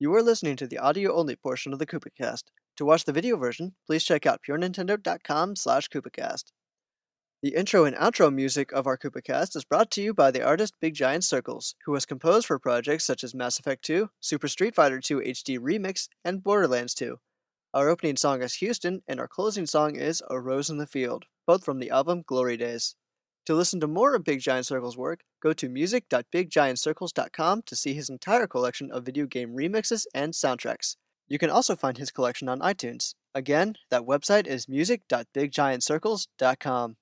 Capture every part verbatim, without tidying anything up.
You are listening to the audio-only portion of the KoopaCast. To watch the video version, please check out purenintendo.com slash KoopaCast. The intro and outro music of our KoopaCast is brought to you by the artist Big Giant Circles, who has composed for projects such as Mass Effect two, Super Street Fighter two H D Remix, and Borderlands two. Our opening song is Houston, and our closing song is A Rose in the Field, both from the album Glory Days. To listen to more of Big Giant Circles' work, go to music dot big giant circles dot com to see his entire collection of video game remixes and soundtracks. You can also find his collection on iTunes. Again, that website is music dot big giant circles dot com.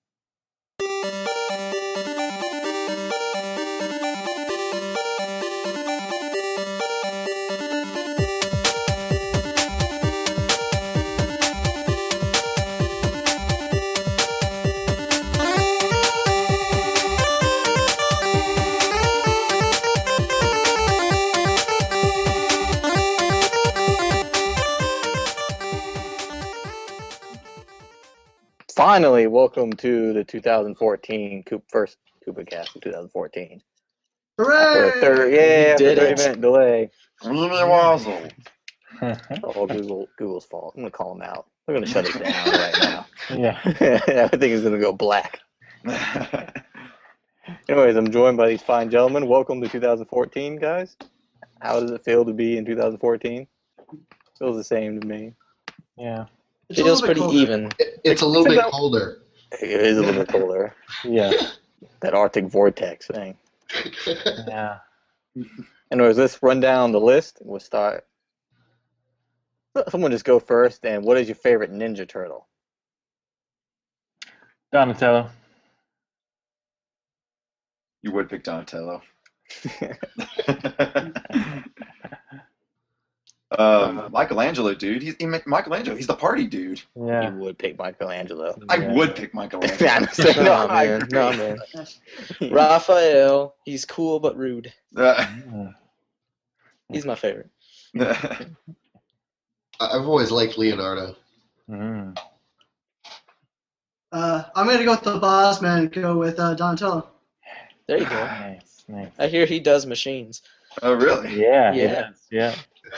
Finally, welcome to the two thousand fourteen Coop first KoopaCast of two thousand fourteen. Hooray! After a third, yeah, after a thirty minute delay. Really awesome. All Google Google's fault. I'm gonna call them out. They're gonna shut it down right now. Yeah. Everything is gonna go black. Anyways, I'm joined by these fine gentlemen. Welcome to two thousand fourteen, guys. How does it feel to be in two thousand fourteen? Feels the same to me. Yeah. It's It a feels little bit pretty colder. even. It- It's a little bit colder. It is a little bit colder. Yeah. That Arctic vortex thing. Yeah. Anyways, let's run down the list. We'll start. Someone just go first. And what is your favorite Ninja Turtle? Donatello. You would pick Donatello. um, Michelangelo, dude. He's he, Michelangelo. He's the party dude. Yeah. You would pick Michelangelo. I Yeah. would pick Michelangelo. Yeah, I'm saying, no, No, I man. agree. No, man. Raphael, he's cool but rude. Uh, Mm. He's my favorite. I- I've always liked Leonardo. Mm. Uh, I'm gonna go with the boss man and go with uh, Donatello. There you go. Nice. Nice. I hear he does machines. oh, really? Yeah. Yeah. Yeah.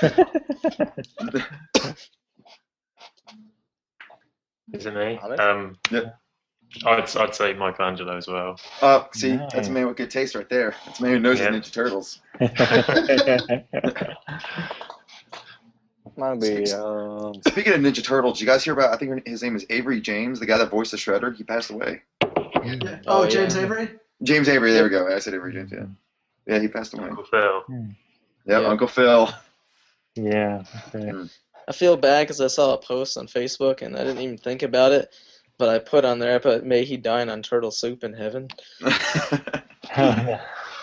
Is it me? Honest? Um, Yeah. I'd, I'd say Michelangelo as well. Oh, see, Nice. that's a man with good taste right there. That's a man who knows Yeah. his Ninja Turtles. Might be. Um, Speaking of Ninja Turtles, did you guys hear about? I think his name is Avery James, the guy that voiced the Shredder. He passed away. Yeah. Oh, Oh, yeah. James Avery? James Avery. There we go. I said Avery James. Yeah, yeah, he passed away. Uncle Phil. Yep, Yeah. Uncle Phil. Yeah. Okay. I feel bad because I saw a post on Facebook and I didn't even think about it. But I put on there, I put, may he dine on turtle soup in heaven. Oh,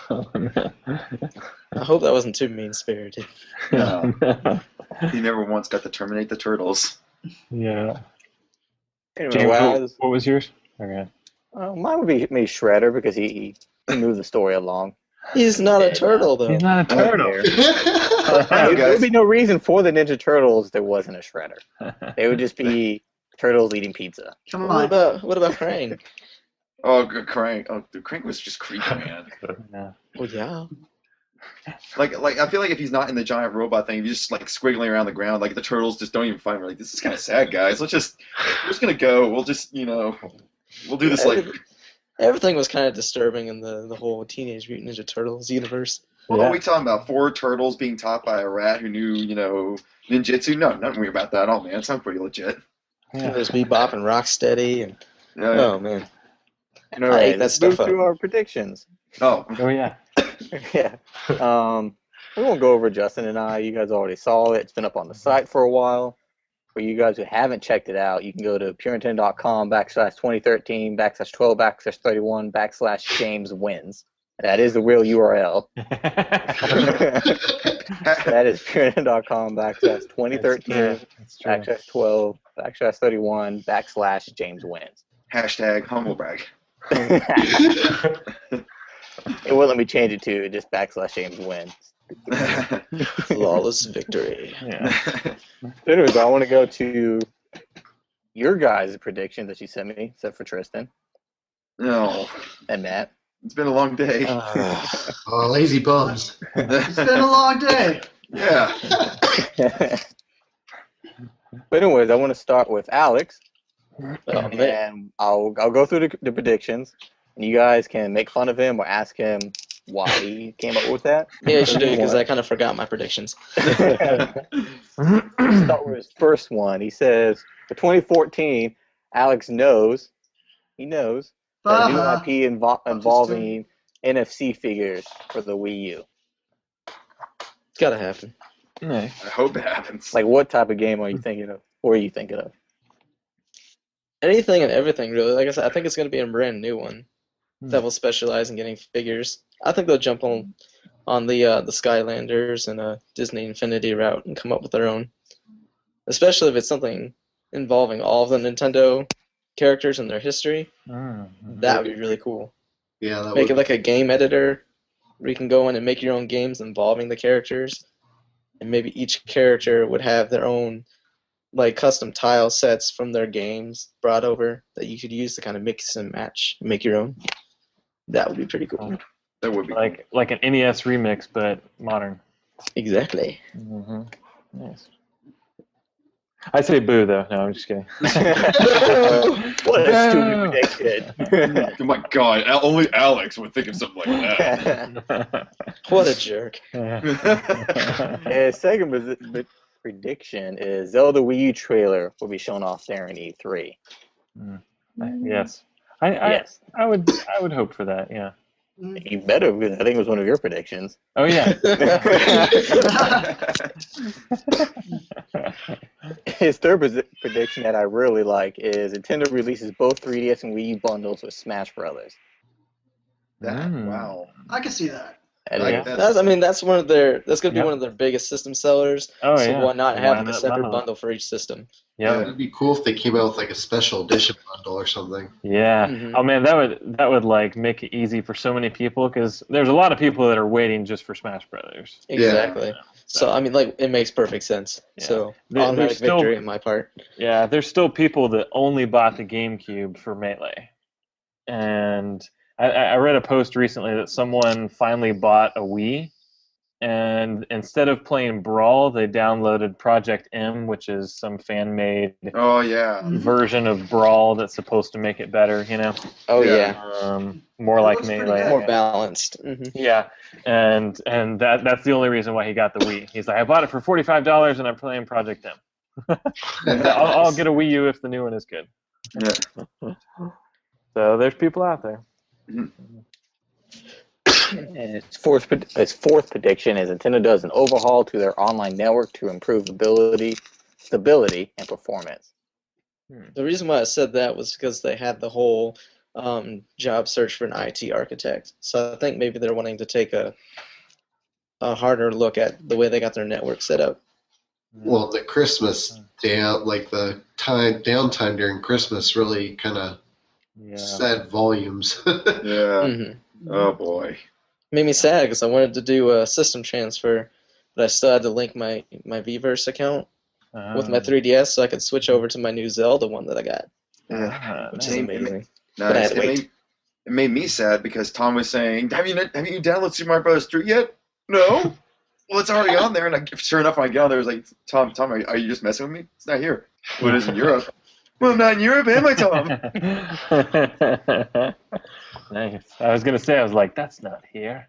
I hope that wasn't too mean-spirited. No. He never once got to terminate the turtles. yeah. anyway, James, well, what, what was yours? Okay. uh, mine would be maybe Shredder because he, he moved the story along. He's not a turtle, though. He's not a turtle. I know, There guys. would be no reason for the Ninja Turtles if there wasn't a Shredder. They would just be turtles eating pizza. Come What on. about what about Crane? Oh, good Crank. Oh, dude, Crank was just creepy, man. No. Well, yeah. Like, like I feel like if he's not in the giant robot thing, if he's just like squiggling around the ground, like the turtles just don't even fight. We're like, this is kind of sad, guys. Let's just, we're just gonna go. We'll just, you know, we'll do this like. Every- Everything was kind of disturbing in the, the whole Teenage Mutant Ninja Turtles universe. What Yeah. are we talking about? Four turtles being taught by a rat who knew, you know, ninjutsu? No, nothing weird about that at all, man. It sounds pretty legit. Yeah. There's Bebop and Rocksteady, and Yeah. yeah. oh man, All I right, ate that let's stuff move up. through our predictions. Oh, Oh, yeah. Yeah. Um, we won't go over Justin and I. You guys already saw it. It's been up on the site for a while. For you guys who haven't checked it out, you can go to purenintendo.com backslash 2013 backslash 12 backslash 31 backslash James wins. That is the real U R L. That is purenintendo.com backslash 2013 That's true. backslash 12 backslash 31 backslash James wins. hashtag humble brag. It won't let me change it to just backslash James wins. flawless victory. Yeah. Anyways, I want to go to your guys' predictions that you sent me, except for Tristan No, and Matt. it's been a long day. Uh, Oh, lazy bums. It's been a long day. Yeah. But anyways, I want to start with Alex, Oh, man. and I'll I'll go through the, the predictions, and you guys can make fun of him or ask him why he came up with that. Yeah, you should do it because I Want. kind of forgot my predictions. Start with his first one. He says for twenty fourteen, Alex knows he knows that a new Uh-huh. I P invo- involving N F C figures for the Wii U. It's gotta happen. Nice. I hope it happens. Like, what type of game are you thinking of? What are you thinking of? Anything and everything, really. Like I said, I think it's gonna be a brand new one Hmm. that will specialize in getting figures. I think they'll jump on on the uh, the Skylanders and uh, Disney Infinity route and come up with their own. Especially if it's something involving all of the Nintendo characters and their history. Mm. That would be really cool. Yeah, that Make would it like a game editor where you can go in and make your own games involving the characters. And maybe each character would have their own like custom tile sets from their games brought over that you could use to kind of mix and match and make your own. That would be pretty cool. That would be Like like an N E S remix, but modern. Exactly. Mm-hmm. Nice. I say boo though. No, I'm just kidding. What a stupid prediction. cool. Oh my god, Al- only Alex would think of something like that. What a jerk. His second pres- p- prediction is Zelda Wii U trailer will be shown off there in E three. Yes. I, I Yes. I would I would hope for that. Yeah. You better, because I think it was one of your predictions. Oh yeah. His third pres- prediction that I really like is Nintendo releases both three D S and Wii U bundles with Smash Brothers. That, Mm. wow. I can see that. And Like, Yeah. that's- That's I mean that's one of their that's gonna be Yeah. one of their biggest system sellers. Oh so yeah. why not Why having a not separate bundle it? bundle for each system? Yeah. It'd be cool if they came out with like a special edition bundle or something. Yeah. Mhm. Oh man, that would that would like make it easy for so many people because there's a lot of people that are waiting just for Smash Brothers. Exactly. So I mean like it makes perfect sense. Yeah. So There- automatic there's still- victory on my part. Yeah, there's still people that only bought the GameCube for Melee, and I, I read a post recently that someone finally bought a Wii, and instead of playing Brawl, they downloaded Project M, which is some fan-made Oh yeah. version of Brawl that's supposed to make it better. You know, Oh Yeah. yeah. um, more That like looks pretty Melee. good. More balanced. hmm Yeah, and and that that's the only reason why he got the Wii. He's like, I bought it for forty-five dollars, and I'm playing Project M. I'll, I'll get a Wii U if the new one is good. Yeah. So there's people out there. And its fourth, pred- its fourth prediction is Nintendo does an overhaul to their online network to improve ability, stability, and performance. The reason why I said that was because they had the whole um, job search for an I T architect. So I think maybe they're wanting to take a a harder look at the way they got their network set up. Well, the Christmas down, like the time downtime during Christmas, really kind of Yeah. said volumes. Yeah. hmm Oh boy. Made me sad because I wanted to do a system transfer, but I still had to link my my Vverse account with my Um, three D S so I could switch over to my new Zelda one that I got, ah, which nice. is amazing. I Nice. had It to wait. made, it made me sad because Tom was saying, "Have you have you downloaded Super Mario Bros. three yet?" No. Well, it's already on there, and I, sure enough, when I get on there, it was like, "Tom, Tom, are, are you just messing with me? It's not here. Well, it is in Europe." Well, I'm not in Europe, am I, Tom? Nice. I was gonna say, I was like, that's not here.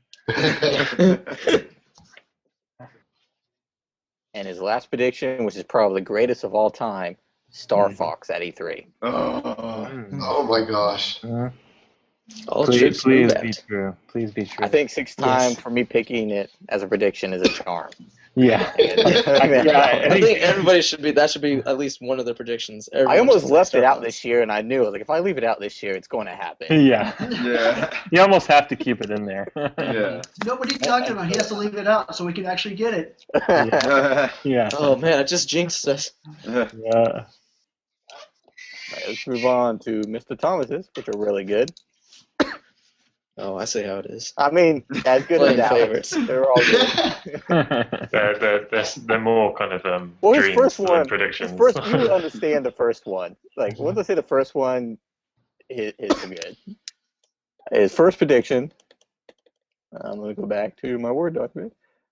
And his last prediction, which is probably the greatest of all time, Star Mhm. Fox at E three. Oh. Oh my gosh. Mhm. All Please, troops please move be out. true. Please be true. I think six time Yes. for me picking it as a prediction is a charm. Yeah. And- yeah, I I think- think everybody should be. That should be at least one of the predictions. I Everyone almost should left start it out on this year, and I knew, like, if I leave it out this year, it's going to happen. Yeah. Yeah. You almost have to keep it in there. Yeah. No, what are you talking about? He has to leave it out so we can actually get it. Yeah. Oh man, I just jinxed us. Yeah. Right, let's move on to Mister Thomas's, which are really good. Oh, I see how it is. I mean, as good as Playing Alex. favorites. They're all good. They're, they're, they're, they're more kind of um, Well, his dreams first than one, predictions. his first, you would understand the first one. Like, once I say the first one, it, it's good. His first prediction, I'm going to go back to my Word document.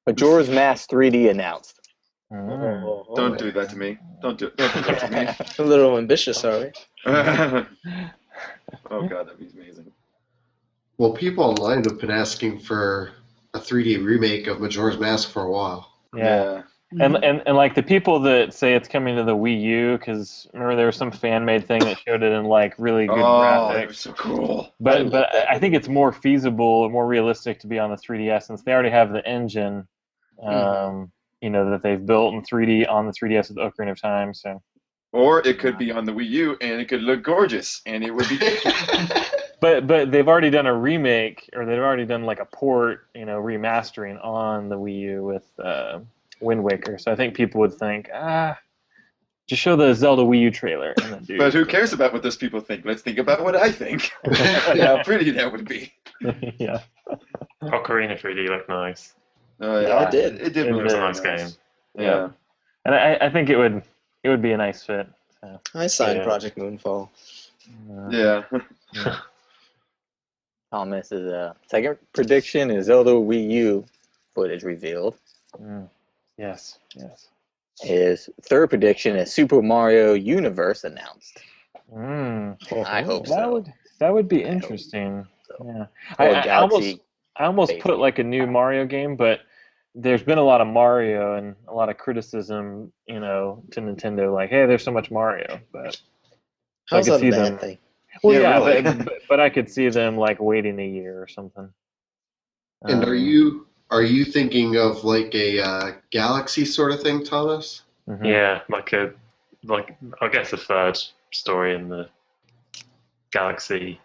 Majora's Mask three D announced. Mm. Don't do that to me. Don't do, don't do that to me. A little ambitious, are we? Oh god, that'd be amazing. Well, people online have been asking for a three D remake of Majora's Mask for a while. Yeah. And, and and like the people that say it's coming to the Wii U, because remember there was some fan made thing that showed it in like really good Oh, that graphics. was so cool. But but I think it's more feasible, more realistic to be on the three D S since they already have the engine, um, you know, that they've built in three D on the three D S with Ocarina of Time. So. Or it could be on the Wii U and it could look gorgeous and it would be. But but they've already done a remake, or they've already done like a port, you know, remastering on the Wii U with uh, Wind Waker. So I think people would think, ah, just show the Zelda Wii U trailer. And then do But who cares about what those people think? Let's think about what I think. How pretty that would be. Yeah. Ocarina three D looked nice. Oh, Yeah, it did. It did. It look was a really nice game. Yeah. And I, I think it would it would be a nice fit. So, I signed Yeah. Project Moonfall. uh, Yeah. Thomas' uh, second prediction is Zelda Wii U footage revealed. mm, yes, yes. His third prediction is Super Mario Universe announced. Mm. I hope That so. would that would be I hope interesting. so. Yeah. Or I, I Galaxy. almost I almost Baby. put like a new Mario game, but there's been a lot of Mario and a lot of criticism, you know, to Nintendo, like, hey, there's so much Mario. But I How's could that see a bad them. thing? Well, Yeah, yeah, really. but, but but I could see them like waiting a year or something. And are Um, you are you thinking of like a uh, Galaxy sort of thing, Thomas? mhm. Yeah, like a like I guess a third story in the Galaxy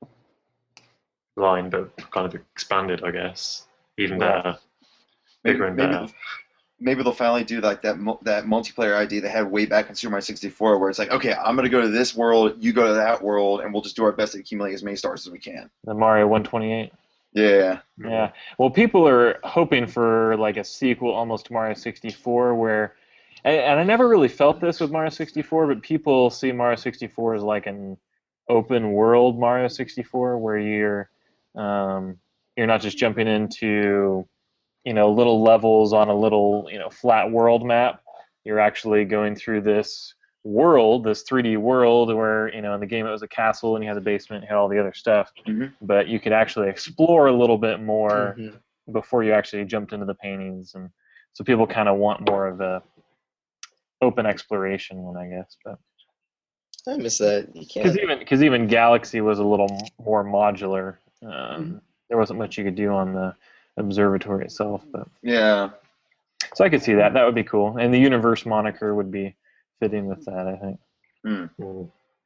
line, but kind of expanded, I guess. Even Yeah. better, Maybe, bigger and maybe, better. maybe they'll finally do like that mu- that multiplayer idea they had way back in Super Mario sixty-four, where it's like, okay, I'm gonna go to this world, you go to that world, and we'll just do our best to accumulate as many stars as we can. The Mario one twenty-eight. Yeah. Yeah. Well, people are hoping for like a sequel almost to Mario sixty-four where and, and I never really felt this with Mario sixty-four, but people see Mario sixty-four as like an open world Mario sixty-four where you're um, you're not just jumping into, you know, little levels on a little, you know, flat world map. You're actually going through this world, this three D world where, you know, in the game it was a castle and you had the basement, you had all the other stuff, Mhm. but you could actually explore a little bit more Mhm. before you actually jumped into the paintings, and so people kind of want more of a open exploration one, I guess. But I miss that. You because can't. even because even Galaxy was a little m- more modular. Um, Mm-hmm. There wasn't much you could do on the observatory itself, but Yeah. so I could see that. That would be cool, and the universe moniker would be fitting with that, I think. Hmm.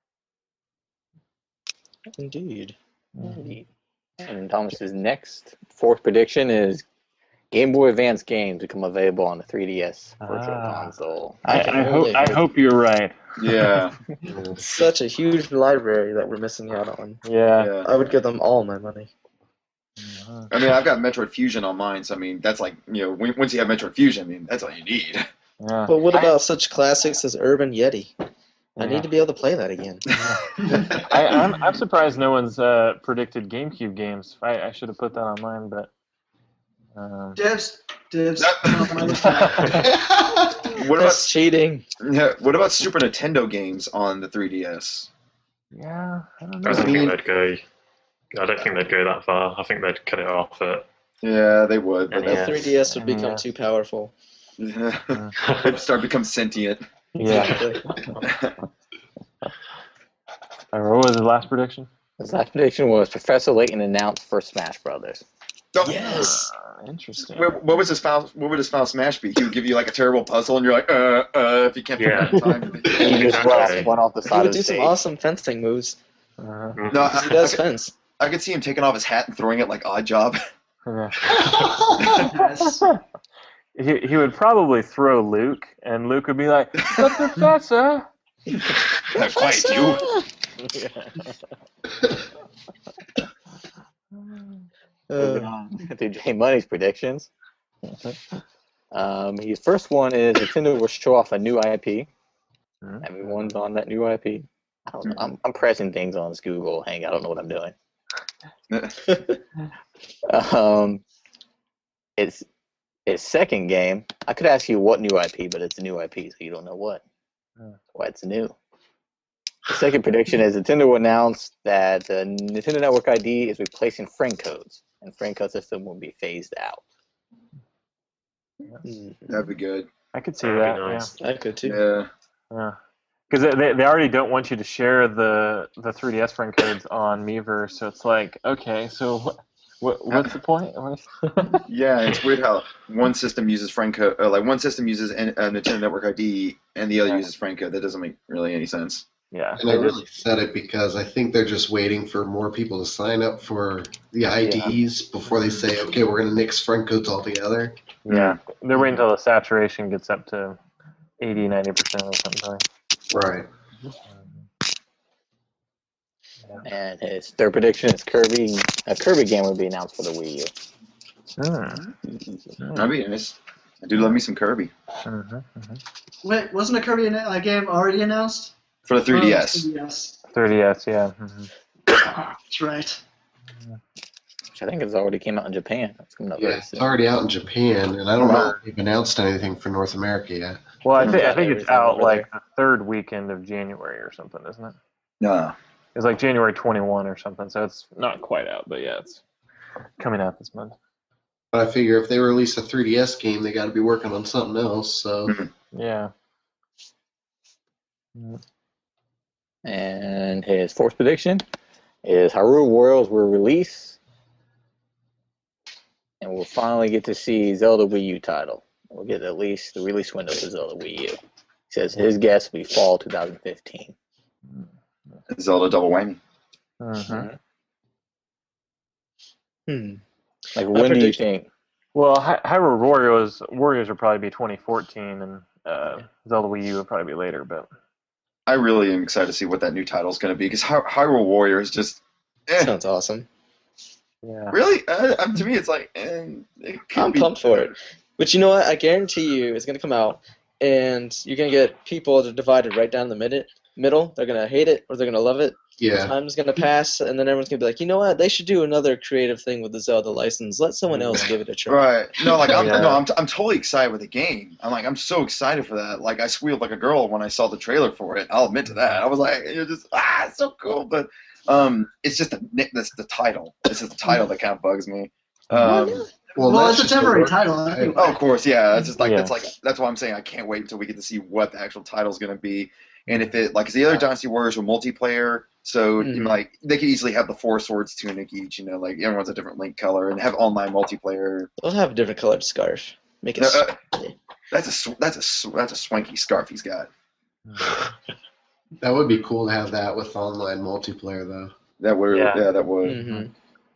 Indeed. Indeed. And Thomas's next fourth prediction is Game Boy Advance games become available on the three D S Virtual Ah. Console. I, can I hope only I hope. hope you're right. Yeah. Such a huge library that we're missing out on. Yeah. Yeah. I would give them all my money. I mean, I've got Metroid Fusion on mine, so I mean, that's like, you know, when, once you have Metroid Fusion, I mean, that's all you need. Yeah. But what about such classics as Urban Yeti? I Yeah. need to be able to play that again. I, I'm I'm surprised no one's uh, predicted GameCube games. I, I should have put that on mine, but um, Dibs, dibs. That- on my list. What That's about cheating. yeah, what about Super Nintendo games on the three D S? yeah, I don't I know. don't mean- think they'd go. I don't think they'd go that far. I think they'd cut it off at. Yeah, they would, but The Yeah. three D S would become Yeah. too powerful. that, they'd start to become sentient. Yeah. Uh, what was the last prediction? His last prediction was Professor Layton announced for Smash Brothers. Oh, Yes. Uh, interesting. What, what was his final? What would his final smash be? He would give you like a terrible puzzle, and you're like, uh, uh, if you can't figure Yeah. out the time. He just Exactly. run off, went off the He side would of the do some stage. awesome fencing moves. Uh, No, I, He I, does could, fence. I could see him taking off his hat and throwing it like Odd Job. yeah. Yes. He he would probably throw Luke, and Luke would be like, "The professor." I fight you. Moving Uh, on to Jay Money's predictions. Um, his first one is Nintendo will show off a new I P. Hmm. Everyone's on that new I P. I don't know. I'm, I'm pressing things on this Google Hang. I don't know what I'm doing. Um, it's his second game, I could ask you what new I P, but it's a new I P, so you don't know what. Hmm. Why it's new. The second prediction is Nintendo announced that the Nintendo Network I D is replacing friend codes, and friend code system will be phased out. Mhm. That'd be good. I could see That'd that. be nice. I could too. Yeah. Yeah. Yeah. Because they, they already don't want you to share the, the three D S friend codes on Miiverse, so it's like, okay, so what, what what's the point? Yeah, it's weird how one system uses friend code, uh, like one system uses N- uh, Nintendo Network I D, and the other Yeah. uses friend code. That doesn't make really any sense. Yeah. And I really said it because I think they're just waiting for more people to sign up for the I Ds before they say, okay, we're going to nix friend codes altogether. Yeah. They're waiting until the saturation gets up to eighty, ninety percent or something. Right. And his third prediction is Kirby. A Kirby game will be announced for the Wii U. Hmm. That'd be nice. I do love me some Kirby Mhm, mhm. Wait, wasn't a Kirby anna- uh, game already announced? for the three D S. three D S. three D S, yeah. Mhm. That's right. Which I think has already came out in Japan. It's coming up Yeah, very it's soon. already out in Japan, and I don't know Wow. if they've announced anything for North America yet. Well, I think Yeah, I think it's everything out over like there. the third weekend of January or something, isn't it? No. It's like January twenty-first or something, so it's not quite out, but yeah, it's coming out this month. But I figure if they release a three D S game, they got to be working on something else. So Mhm. Yeah. And his fourth prediction is Hyrule Warriors will release, and we'll finally get to see Zelda Wii U title. We'll get at least the release window for Zelda Wii U. He says his guess will be fall twenty fifteen. Zelda double whammy. Mhm. Hmm. Like, My when do you prediction- think? Well, Hy- Hyrule Warriors Warriors will probably be twenty fourteen, and uh, Zelda Wii U will probably be later. But I really am excited to see what that new title is going to be because Hy- Hyrule Warriors just. Eh. Sounds awesome. yeah, Really? Uh, um, to me, it's like. Eh, it could I'm be pumped for better. it. But you know what? I guarantee you it's going to come out, and you're going to get people that are divided right down the mid- middle. They're going to hate it or they're going to love it. yeah, Time's going to pass, and then everyone's going to be like, you know what? They should do another creative thing with the Zelda license. Let someone else give it a try. Right. No, like I'm Yeah. no, I'm, t- I'm totally excited with the game. I'm like I'm so excited for that. Like I squealed like a girl when I saw the trailer for it. I'll admit to that. I was like, you're just ah, it's so cool. But um, it's just the the, the title. It's just the title that kind of bugs me. Um, well, Well, that's it's a just temporary work title, I think. oh, of course, yeah. It's just like Yeah. that's like that's why I'm saying I can't wait until we get to see what the actual title's gonna be. And if it like 'cause the other Dynasty Warriors were multiplayer, so you know, Mhm. like they could easily have the four swords tunic each. You know, like everyone's a different Link color and have online multiplayer. They'll have a different colored scarf. Make it. No, uh, That's a sw- that's a sw- that's a swanky scarf he's got. that would be cool to have that with online multiplayer, though. That would yeah, Yeah. that would Mhm.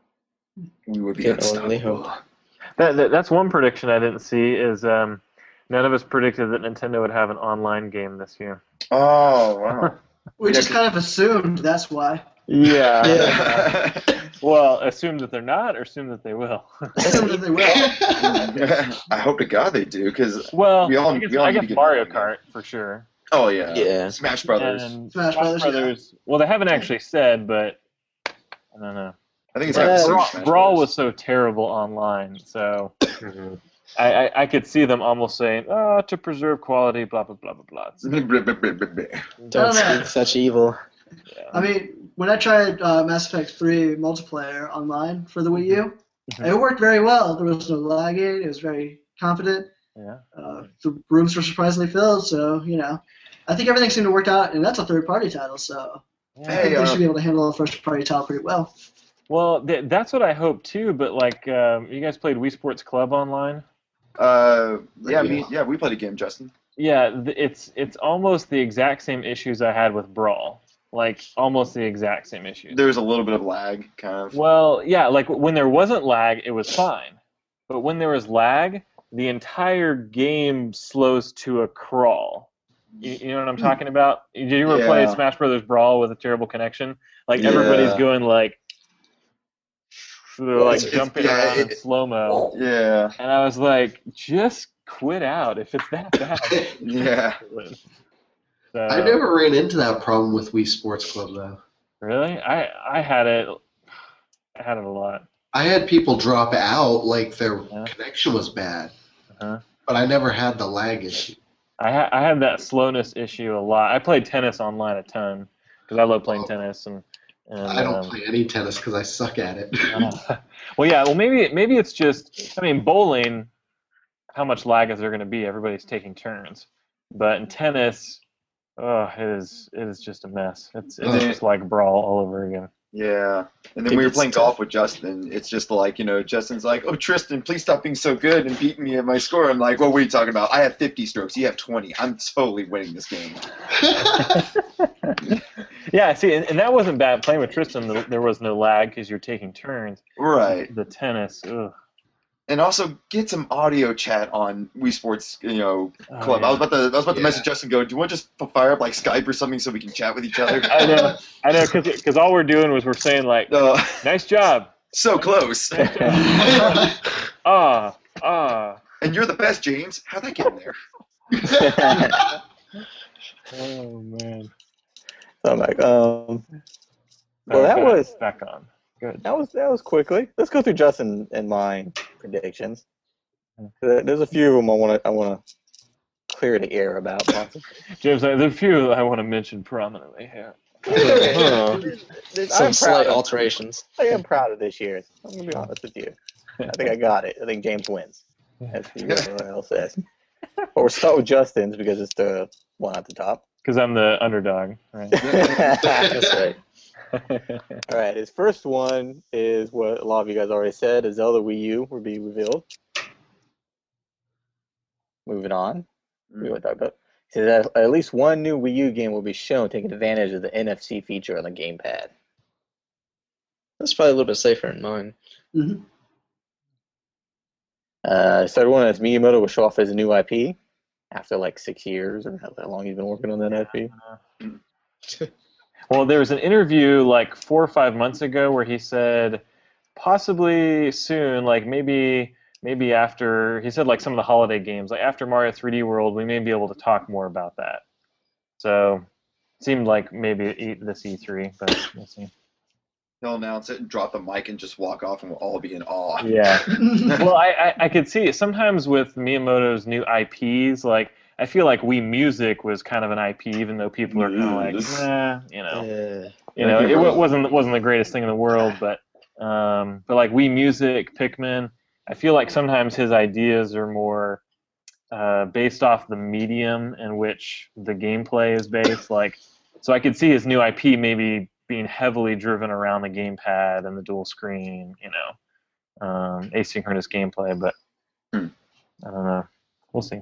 we would be Can only unstoppable. that, that that's one prediction I didn't see is um, none of us predicted that Nintendo would have an online game this year. Oh wow. We Yeah, just 'cause- kind of assumed that's why. Yeah. Yeah. Well, assume that they're not, or assume that they will. Assumed that they will. I hope to God they do because well, We all- I guess, we all I need to guess get Mario going Kart for sure. oh yeah Yeah. Smash Brothers. And Smash Brothers, yeah. Well, they haven't actually said, but I don't know. I think it's Yeah. like Brawl, Smash Brawl Brothers. was so terrible online, so Mhm. I, I, I could see them almost saying, "Oh, to preserve quality, blah blah blah blah blah." It's- Don't I don't know. speak such evil. I mean, when I tried uh, Mass Effect three multiplayer online for the Wii U, Mhm. it worked very well. There was no lagging. It was very confident. Yeah. Uh, the rooms were surprisingly filled, so, you know. I think everything seemed to work out, and that's a third-party title, so I Hey, think they uh, should be able to handle a first-party title pretty well. Well, th- that's what I hope too. But like, um, you guys played Wii Sports Club online? Uh, yeah, me, yeah, we played a game, Justin. Yeah, th- it's it's almost the exact same issues I had with Brawl. Like almost the exact same issues. There was a little bit of lag, kind of. Well, yeah, like when there wasn't lag, it was fine. But when there was lag, the entire game slows to a crawl. You, you know what I'm talking about? Did you ever play Yeah. Smash Brothers Brawl with a terrible connection? Like everybody's Yeah. going like, they're like It's- it's- jumping yeah, around in it- slow mo, Yeah, and I was like, just quit out if it's that bad. yeah. So, I never ran into that problem with Wii Sports Club, though. really. I I had it. I had it a lot. I had people drop out like their Yeah. connection was bad. huh? But I never had the lag issue. I ha- I had that slowness issue a lot. I played tennis online a ton because I love playing Oh. tennis and. and I don't um, play any tennis because I suck at it. uh, well, yeah. Well, maybe maybe it's just. I mean, bowling. How much lag is there going to be? Everybody's taking turns, but in tennis, oh, it is it is just a mess. It's it's Uh. just like brawl all over again. Yeah. And then It we were gets playing tough. golf with Justin. It's just like, you know, Justin's like, oh, Tristan, please stop being so good and beating me at my score. I'm like, well, what are you talking about? I have fifty strokes. You have twenty. I'm totally winning this game. Yeah, see, and, and that wasn't bad. Playing with Tristan, the, there was no lag because you're taking turns. Right. The tennis, ugh. And also get some audio chat on Wii Sports, you know, Oh, Club. yeah. I was about to, I was about to Yeah. message Justin. Go, do you want to just fire up like Skype or something so we can chat with each other? I know, I know, because all we're doing was we're saying like, Uh, nice job, so close. ah, ah. And you're the best, James. How'd that get in there? Oh man. So I'm like, um, well, Uh, that back- was back on. Good. that was that was quickly. Let's go through Justin and my predictions. Uh, There's a few of them I want to I want to clear the air about. possibly. James, there are a few that I want to mention prominently here. Huh. Some I'm slight proud of, alterations. I am proud of this year. I'm gonna be honest with you. I think I got it. I think James wins. As everyone else says. But we'll start with Justin's because it's the one at the top. Because I'm the underdog, right? That's right. All right, his first one is what a lot of you guys already said: a Zelda Wii U will be revealed. Moving on, we want to talk about. He says that at least one new Wii U game will be shown taking advantage of the N F C feature on the gamepad. That's probably a little bit safer than mine. Mhm. Uh, third one is Miyamoto will show off his new I P after like six years or how long he's been working on that I P. Well, there was an interview like four or five months ago where he said possibly soon, like maybe maybe after he said like some of the holiday games, like after Mario three D World, we may be able to talk more about that. So it seemed like maybe E- this E three, but we'll see. He'll announce it and drop the mic and just walk off, and we'll all be in awe. Yeah. Well, I, I I could see it sometimes with Miyamoto's new I Ps. Like I feel like Wii Music was kind of an I P, even though people are kind of like, Yes. nah, you know. Yeah. You know, it wa- wasn't wasn't the greatest thing in the world, but um, but like Wii Music, Pikmin, I feel like sometimes his ideas are more uh, based off the medium in which the gameplay is based. Like, so I could see his new I P maybe being heavily driven around the gamepad and the dual screen, you know, um, asynchronous gameplay. But Hmm. I don't know. We'll see.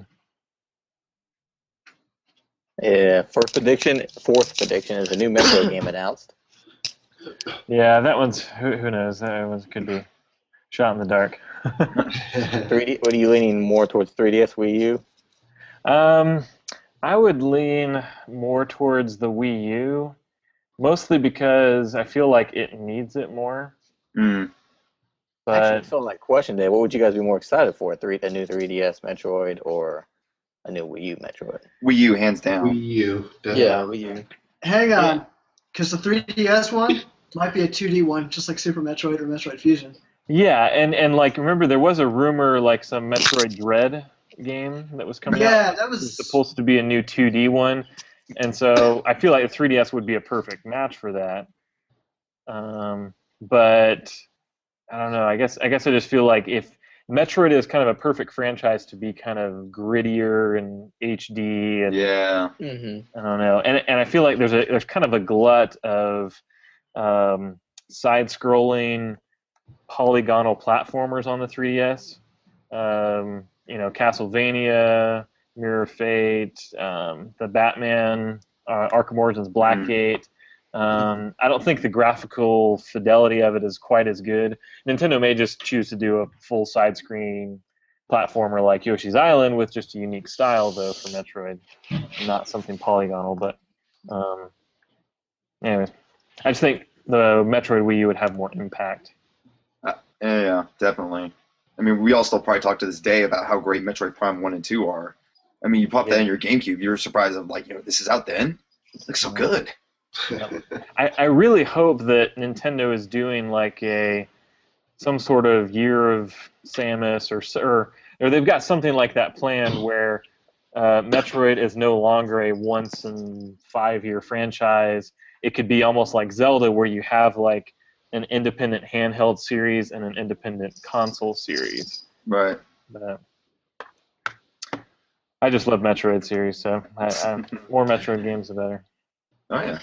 Yeah, first prediction, fourth prediction is a new Metroid game announced. Yeah, that one's who, who knows. That one could be shot in the dark. three D. What are you leaning more towards? three D S, Wii U? Um, I would lean more towards the Wii U, mostly because I feel like it needs it more. Mm. But Actually, so like question day, what would you guys be more excited for? Three, a new three D S Metroid or a new Wii U Metroid? Wii U, hands down. Wii U. Yeah, Wii U. Hang on, because the three D S one might be a two D one, just like Super Metroid or Metroid Fusion. yeah, and, and like remember there was a rumor like some Metroid Dread game that was coming out. Yeah, that It was was. supposed to be a new two D one, and so I feel like the three D S would be a perfect match for that. Um, but I don't know. I guess I guess I just feel like if Metroid is kind of a perfect franchise to be kind of grittier and H D and Yeah. hmm I don't know, and and I feel like there's a there's kind of a glut of um, side-scrolling polygonal platformers on the three D S. Um, you know, Castlevania, Mirror of Fate, um, the Batman, uh, Arkham Origins Blackgate. Um, I don't think the graphical fidelity of it is quite as good. Nintendo may just choose to do a full side-screen platformer like Yoshi's Island with just a unique style, though, for Metroid, not something polygonal. But um, anyways, I just think the Metroid Wii U would have more impact. Yeah, yeah, definitely. I mean, we all still probably talk to this day about how great Metroid Prime one and two are. I mean, you pop that Yeah. in your GameCube, you're surprised of like, you know, this is out then? It looks so good. I, I really hope that Nintendo is doing like a some sort of Year of Samus or or or they've got something like that planned where uh, Metroid is no longer a once in five year franchise. It could be almost like Zelda, where you have like an independent handheld series and an independent console series. Right. But I just love Metroid series, so I, I, more Metroid games the better. Oh yeah.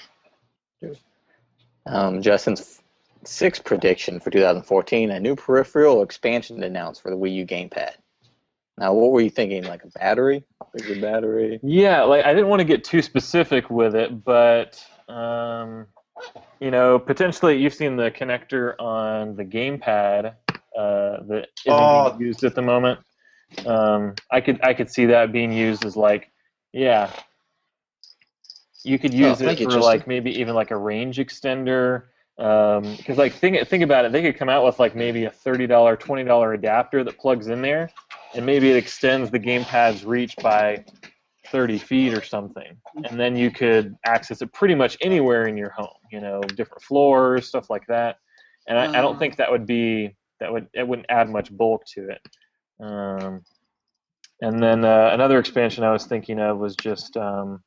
Um, Justin's sixth prediction for two thousand fourteen: a new peripheral expansion announced for the Wii U gamepad. Now, what were you thinking? Like a battery? Bigger battery? Yeah, like I didn't want to get too specific with it, but um, you know, potentially you've seen the connector on the gamepad uh, that isn't Oh. being used at the moment. Um, I could I could see that being used as like, yeah, you could use thank it you, for Justin. like maybe even like a range extender. Because like think think about it, they could come out with like maybe a thirty dollar, twenty dollar adapter that plugs in there, and maybe it extends the gamepad's reach by thirty feet or something, and then you could access it pretty much anywhere in your home. You know, different floors, stuff like that. And I, I don't think that would be that would it wouldn't add much bulk to it. Um, and then uh, another expansion I was thinking of was just, um,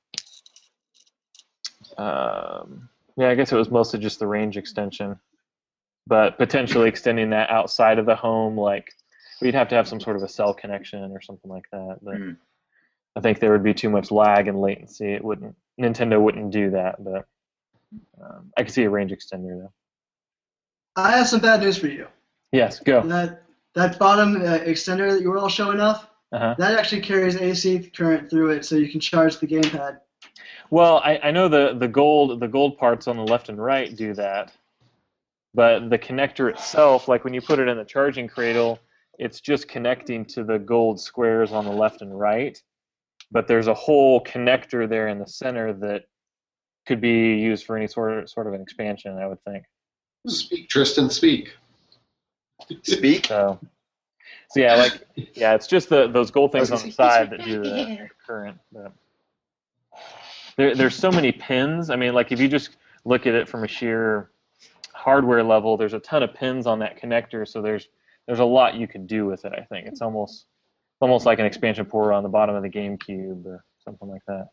um, yeah, I guess it was mostly just the range extension, but potentially extending that outside of the home, like we'd have to have some sort of a cell connection or something like that. But Mm. I think there would be too much lag and latency. It wouldn't. Nintendo wouldn't do that, but um, I could see a range extender though. I have some bad news for you. Yes, go. That that bottom uh, extender that you were all showing off, Uh-huh. that actually carries A C current through it, so you can charge the gamepad. Well, I, I know the, the gold the gold parts on the left and right do that, but the connector itself, like when you put it in the charging cradle, it's just connecting to the gold squares on the left and right. But there's a whole connector there in the center that could be used for any sort of sort of an expansion, I would think. Speak, Tristan, speak. Speak. So, so yeah, like yeah, it's just the those gold things I on was the gonna say, side that do the current. But there, there's so many pins. I mean, like if you just look at it from a sheer hardware level, there's a ton of pins on that connector. So there's there's a lot you could do with it. I think it's almost almost like an expansion port on the bottom of the GameCube or something like that.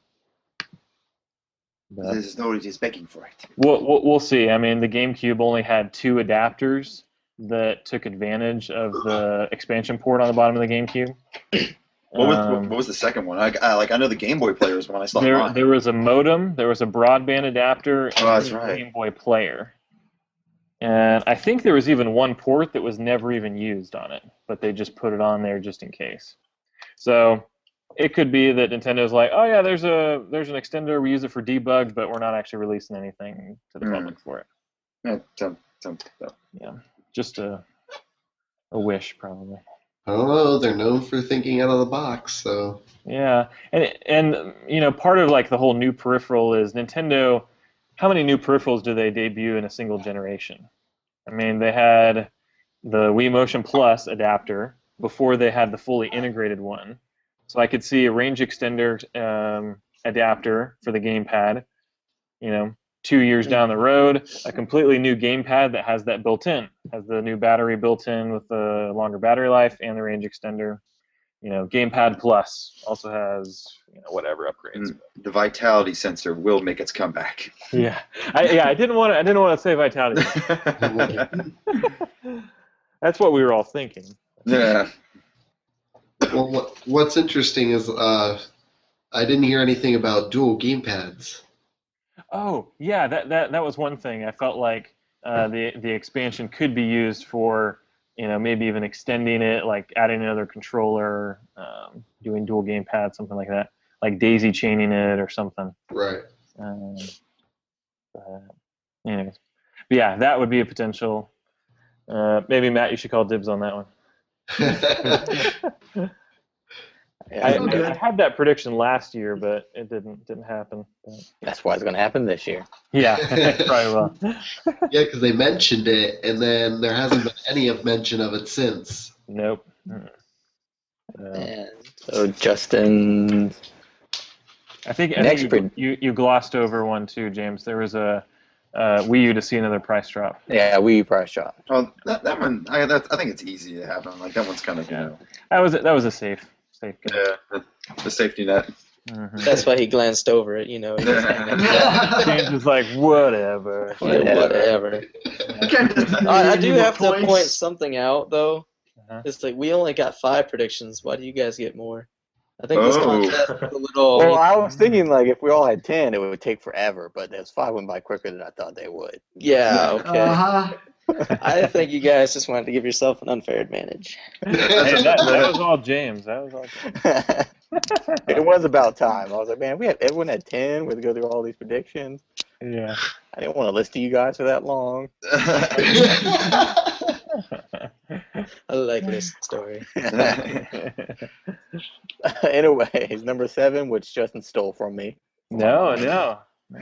But There's nobody is begging for it. we'll, we'll we'll see. I mean, the GameCube only had two adapters that took advantage of the expansion port on the bottom of the GameCube. What was Um, what was the second one? I, I like I know the Game Boy player was one I saw. There, mine. there was a modem, there was a broadband adapter, and Oh, that's there was right. a Game Boy player. And I think there was even one port that was never even used on it, but they just put it on there just in case. So it could be that Nintendo's like, oh yeah, there's a there's an extender, we use it for debug, but we're not actually releasing anything to the Hmm. public for it. Yeah, some, some, some. Yeah, just a a wish probably. I don't know. They're known for thinking out of the box, so Yeah, and and you know, part of like the whole new peripheral is Nintendo. How many new peripherals do they debut in a single generation? I mean, they had the Wii Motion Plus adapter before they had the fully integrated one. So I could see a range extender um, adapter for the gamepad. You know, two years down the road, a completely new gamepad that has that built in, has the new battery built in with the longer battery life and the range extender. You know, Gamepad Plus also has, you know, whatever upgrades. Mm, the vitality sensor will make its comeback. Yeah, I, yeah. I didn't want to. I didn't want to say vitality. That's what we were all thinking. Yeah. well, what, what's interesting is uh, I didn't hear anything about dual gamepads. Oh, yeah. That that that was one thing. I felt like uh, the the expansion could be used for, you know, maybe even extending it, like adding another controller, um, doing dual gamepad, something like that, like daisy chaining it or something. Right. Um, but anyways, but yeah, that would be a potential. Uh, maybe Matt, you should call dibs on that one. I, Okay. I, I had that prediction last year, but it didn't didn't happen. But That's why it's going to happen this year. yeah, probably will. Yeah, because they mentioned it, and then there hasn't been any of mention of it since. Nope. Mm-mm. Uh, And so Justin, I think, I Next think you, pred- you you glossed over one too, James. There was a uh, Wii U to see another price drop. Yeah, Wii U price drop. Oh, that, that one, I, that, I think it's easy to happen. Like that one's kind of, you Yeah. know, That was that was a safe safe game. yeah, the, the safety net. Mhm. That's why he glanced over it. You know. He was James was like, whatever. Yeah, whatever. I, I do have to Points. point something out though. Uh-huh. It's like we only got five predictions. Why do you guys get more? I think this Oh. contest is a little. Well, I was thinking like if we all had ten, it would take forever, but those five went by quicker than I thought they would. Yeah. Okay. Uh-huh. I think you guys just wanted to give yourself an unfair advantage. Hey, that, that was all James. That was all James. It was about time. I was like, man, we had everyone had ten. We had to go through all these predictions. Yeah. I didn't want to listen to you guys for that long. I like this story. Anyways, number seven, which Justin stole from me. No, no.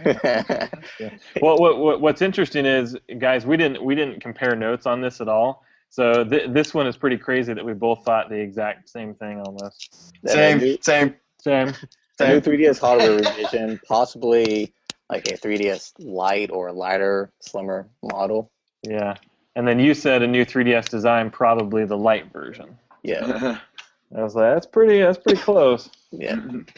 Well, what, what what's interesting is, guys, we didn't we didn't compare notes on this at all. So th- this one is pretty crazy that we both thought the exact same thing almost. Same, new, same, Same. new three D S hardware revision, possibly like a three D S Lite or a lighter, slimmer model. Yeah. And then you said a new three D S design, probably the light version. Yeah, I was like, that's pretty that's pretty close. yeah.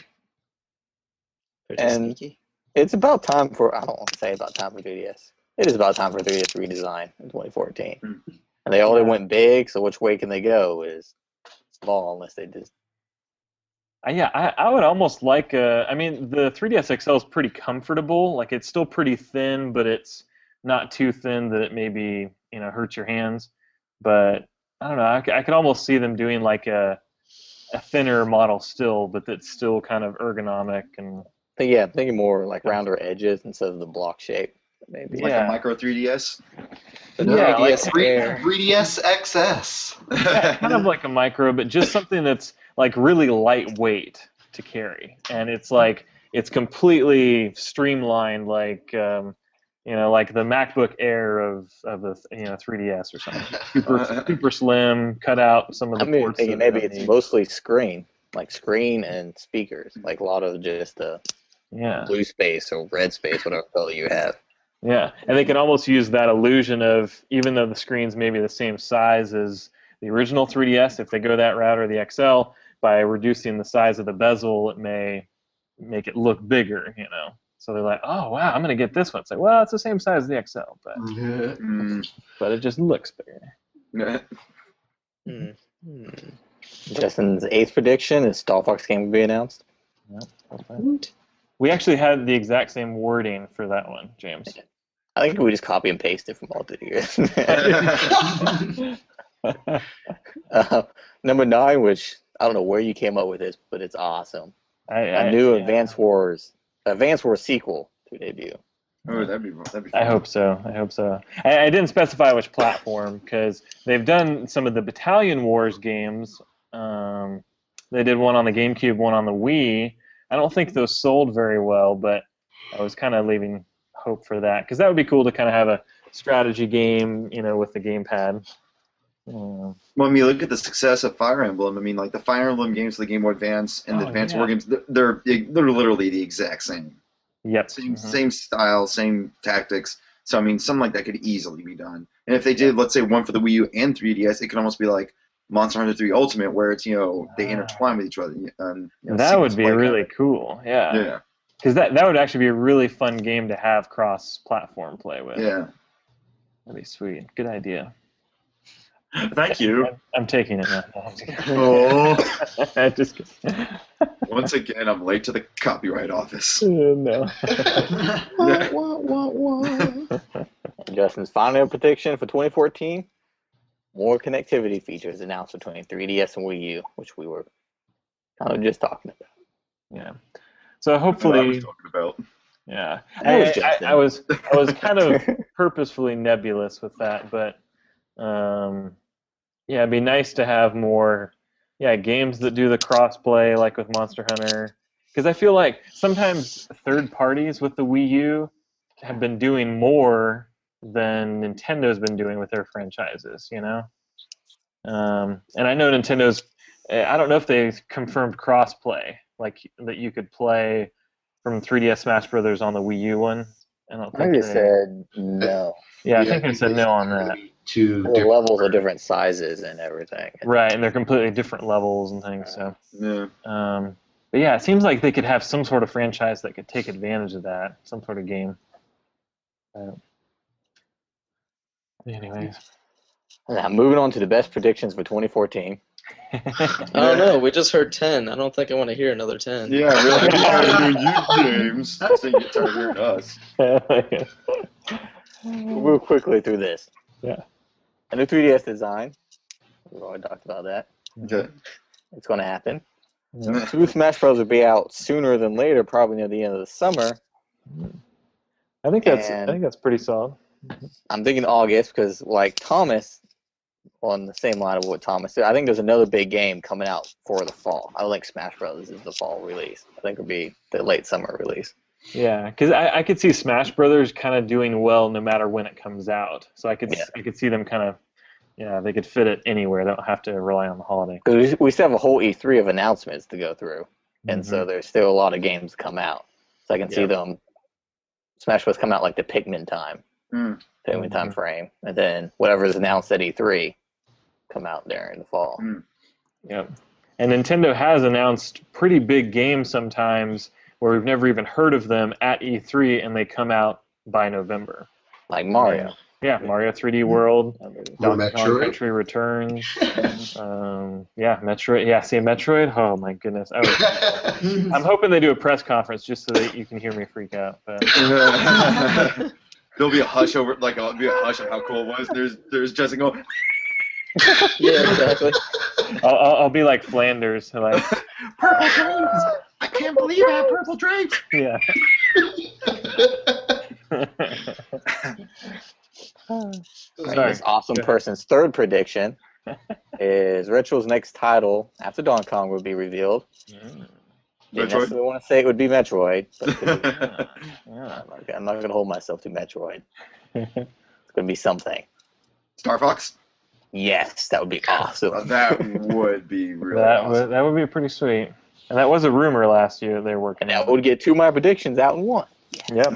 Pretty And- sneaky. It's about time for, I don't want to say about time for three D S. It is about time for three D S redesign in twenty fourteen. Mm. And they already went big, so which way can they go is small unless they just, Uh, yeah, I, I would almost like a, I mean, the three D S X L is pretty comfortable. Like, it's still pretty thin, but it's not too thin that it maybe, you know, hurts your hands. But, I don't know, I, c- I could almost see them doing like a, a thinner model still, but that's still kind of ergonomic and, I think, yeah, I'm thinking more like rounder edges instead of the block shape. Maybe. like Yeah. a micro three D S. The Yeah, three D S Three- Air. three D S X S. yeah, kind of like a micro, but just something that's like really lightweight to carry. And it's like, it's completely streamlined, like, um, you know, like the MacBook Air of, of the, you know, three D S or something. Super, super slim, cut out some of the I mean, ports. thinking that maybe don't it's need- mostly screen, like screen and speakers, like a lot of just the Yeah. blue space or red space, whatever color you have. Yeah, and they can almost use that illusion of, even though the screen's maybe the same size as the original three D S, if they go that route, or the X L, by reducing the size of the bezel, it may make it look bigger, you know. So they're like, oh, wow, I'm going to get this one. It's like, well, it's the same size as the X L, but, Mm. but it just looks bigger. Hmm. Hmm. Justin's eighth prediction is Star Fox game will be announced. We actually had the exact same wording for that one, James. I think we just copy and paste it from all the years. uh, number nine, which I don't know where you came up with this, but it's awesome. I, A I, new yeah. Advance Wars, Advance Wars sequel to debut. Oh, that'd be that'd be. Fun. I hope so. I hope so. I, I didn't specify which platform because they've done some of the Battalion Wars games. Um, they did one on the GameCube, one on the Wii. I don't think those sold very well, but I was kind of leaving hope for that because that would be cool to kind of have a strategy game, you know, with the gamepad. Um, Well, I mean, look at the success of Fire Emblem. I mean, like the Fire Emblem games for the Game Boy Advance and the Oh, Advance yeah. War games, they're they're, they're literally the exact same. yep. Same Mhm. same style, same tactics. So I mean, something like that could easily be done. And if they did, let's say one for the Wii U and three D S, it could almost be like Monster Hunter three Ultimate, where it's you know they Ah. intertwine with each other. Um, you know, That would sequence be play really kind cool. of- Yeah. Yeah, Because that, that would actually be a really fun game to have cross-platform play with. yeah. That'd be sweet. Good idea. Thank you. I'm, I'm taking it now. Oh, I just kidding. once again, I'm late to the copyright office. no. Justin's final prediction for twenty fourteen: more connectivity features announced between three D S and Wii U, which we were kind of just talking about. Yeah. So That's what I was hopefully, talking about. yeah. That was I, I, Justin. I was I was kind of purposefully nebulous with that, but um, yeah, it'd be nice to have more, yeah, games that do the crossplay like with Monster Hunter, because I feel like sometimes third parties with the Wii U have been doing more than Nintendo's been doing with their franchises, you know. Um, and I know Nintendo's. I don't know if they confirmed crossplay, like that you could play from three D S Smash Brothers on the Wii U one. I don't I think just they- said no. Yeah, I think I said they no on said that. Two The different levels are different sizes and everything. Right, and they're completely different levels and things. So, Yeah. um, but yeah, it seems like they could have some sort of franchise that could take advantage of that, some sort of game. Uh, anyways, Now, moving on to the best predictions for twenty fourteen. I don't know. We just heard ten. I don't think I want to hear another ten. Yeah, really. I'm tired of hearing you, James. So you get tired of hearing us. We'll move quickly through this. Yeah. A new three D S design. We've already talked about that. Okay. It's going to happen. Yeah. Two Smash Bros. Will be out sooner than later, probably near the end of the summer. I think that's And- I think that's pretty solid. I'm thinking August because, like Thomas, on the same line of what Thomas said, I think there's another big game coming out for the fall. I don't think Smash Bros. Is the fall release. I think it'll be the late summer release. Yeah, because I, I could see Smash Brothers kind of doing well no matter when it comes out. So I could Yeah. I could see them kind of, yeah, they could fit it anywhere. They don't have to rely on the holiday. Because we still have a whole E three of announcements to go through, and Mhm. so there's still a lot of games to come out. So I can see Yeah. them. Smash Bros. Come out like the Pikmin time, Mm. Pikmin time Mhm. frame, and then whatever is announced at E three come out during the fall. Mm. Yep. And Nintendo has announced pretty big games sometimes where we've never even heard of them at E three, and they come out by November. Like Mario. Yeah, Mario three D World, More Donkey Kong Metroid. Country Returns, um, yeah, Metroid. Yeah, see Metroid. Oh my goodness. I was, I'm hoping they do a press conference just so that you can hear me freak out. But There'll be a hush over, like, there'll be a hush on how cool it was. There's, there's Justin going, Yeah, exactly. I'll, I'll, I'll be like Flanders, like "Purple drapes! I can't believe I have purple drapes!" yeah. Right, Sorry. this awesome Go ahead. person's third prediction is Retro's next title after Donkey Kong will be revealed. Didn't Metroid? necessarily want to say it would be Metroid, but it could be. Yeah. I'm not, I'm not going to hold myself to Metroid. It's going to be something. Star Fox? Yes, that would be awesome. Uh, that would be really That awesome. would that would be pretty sweet. And that was a rumor last year they were working. And that on. would get two of my predictions out in one. Yep.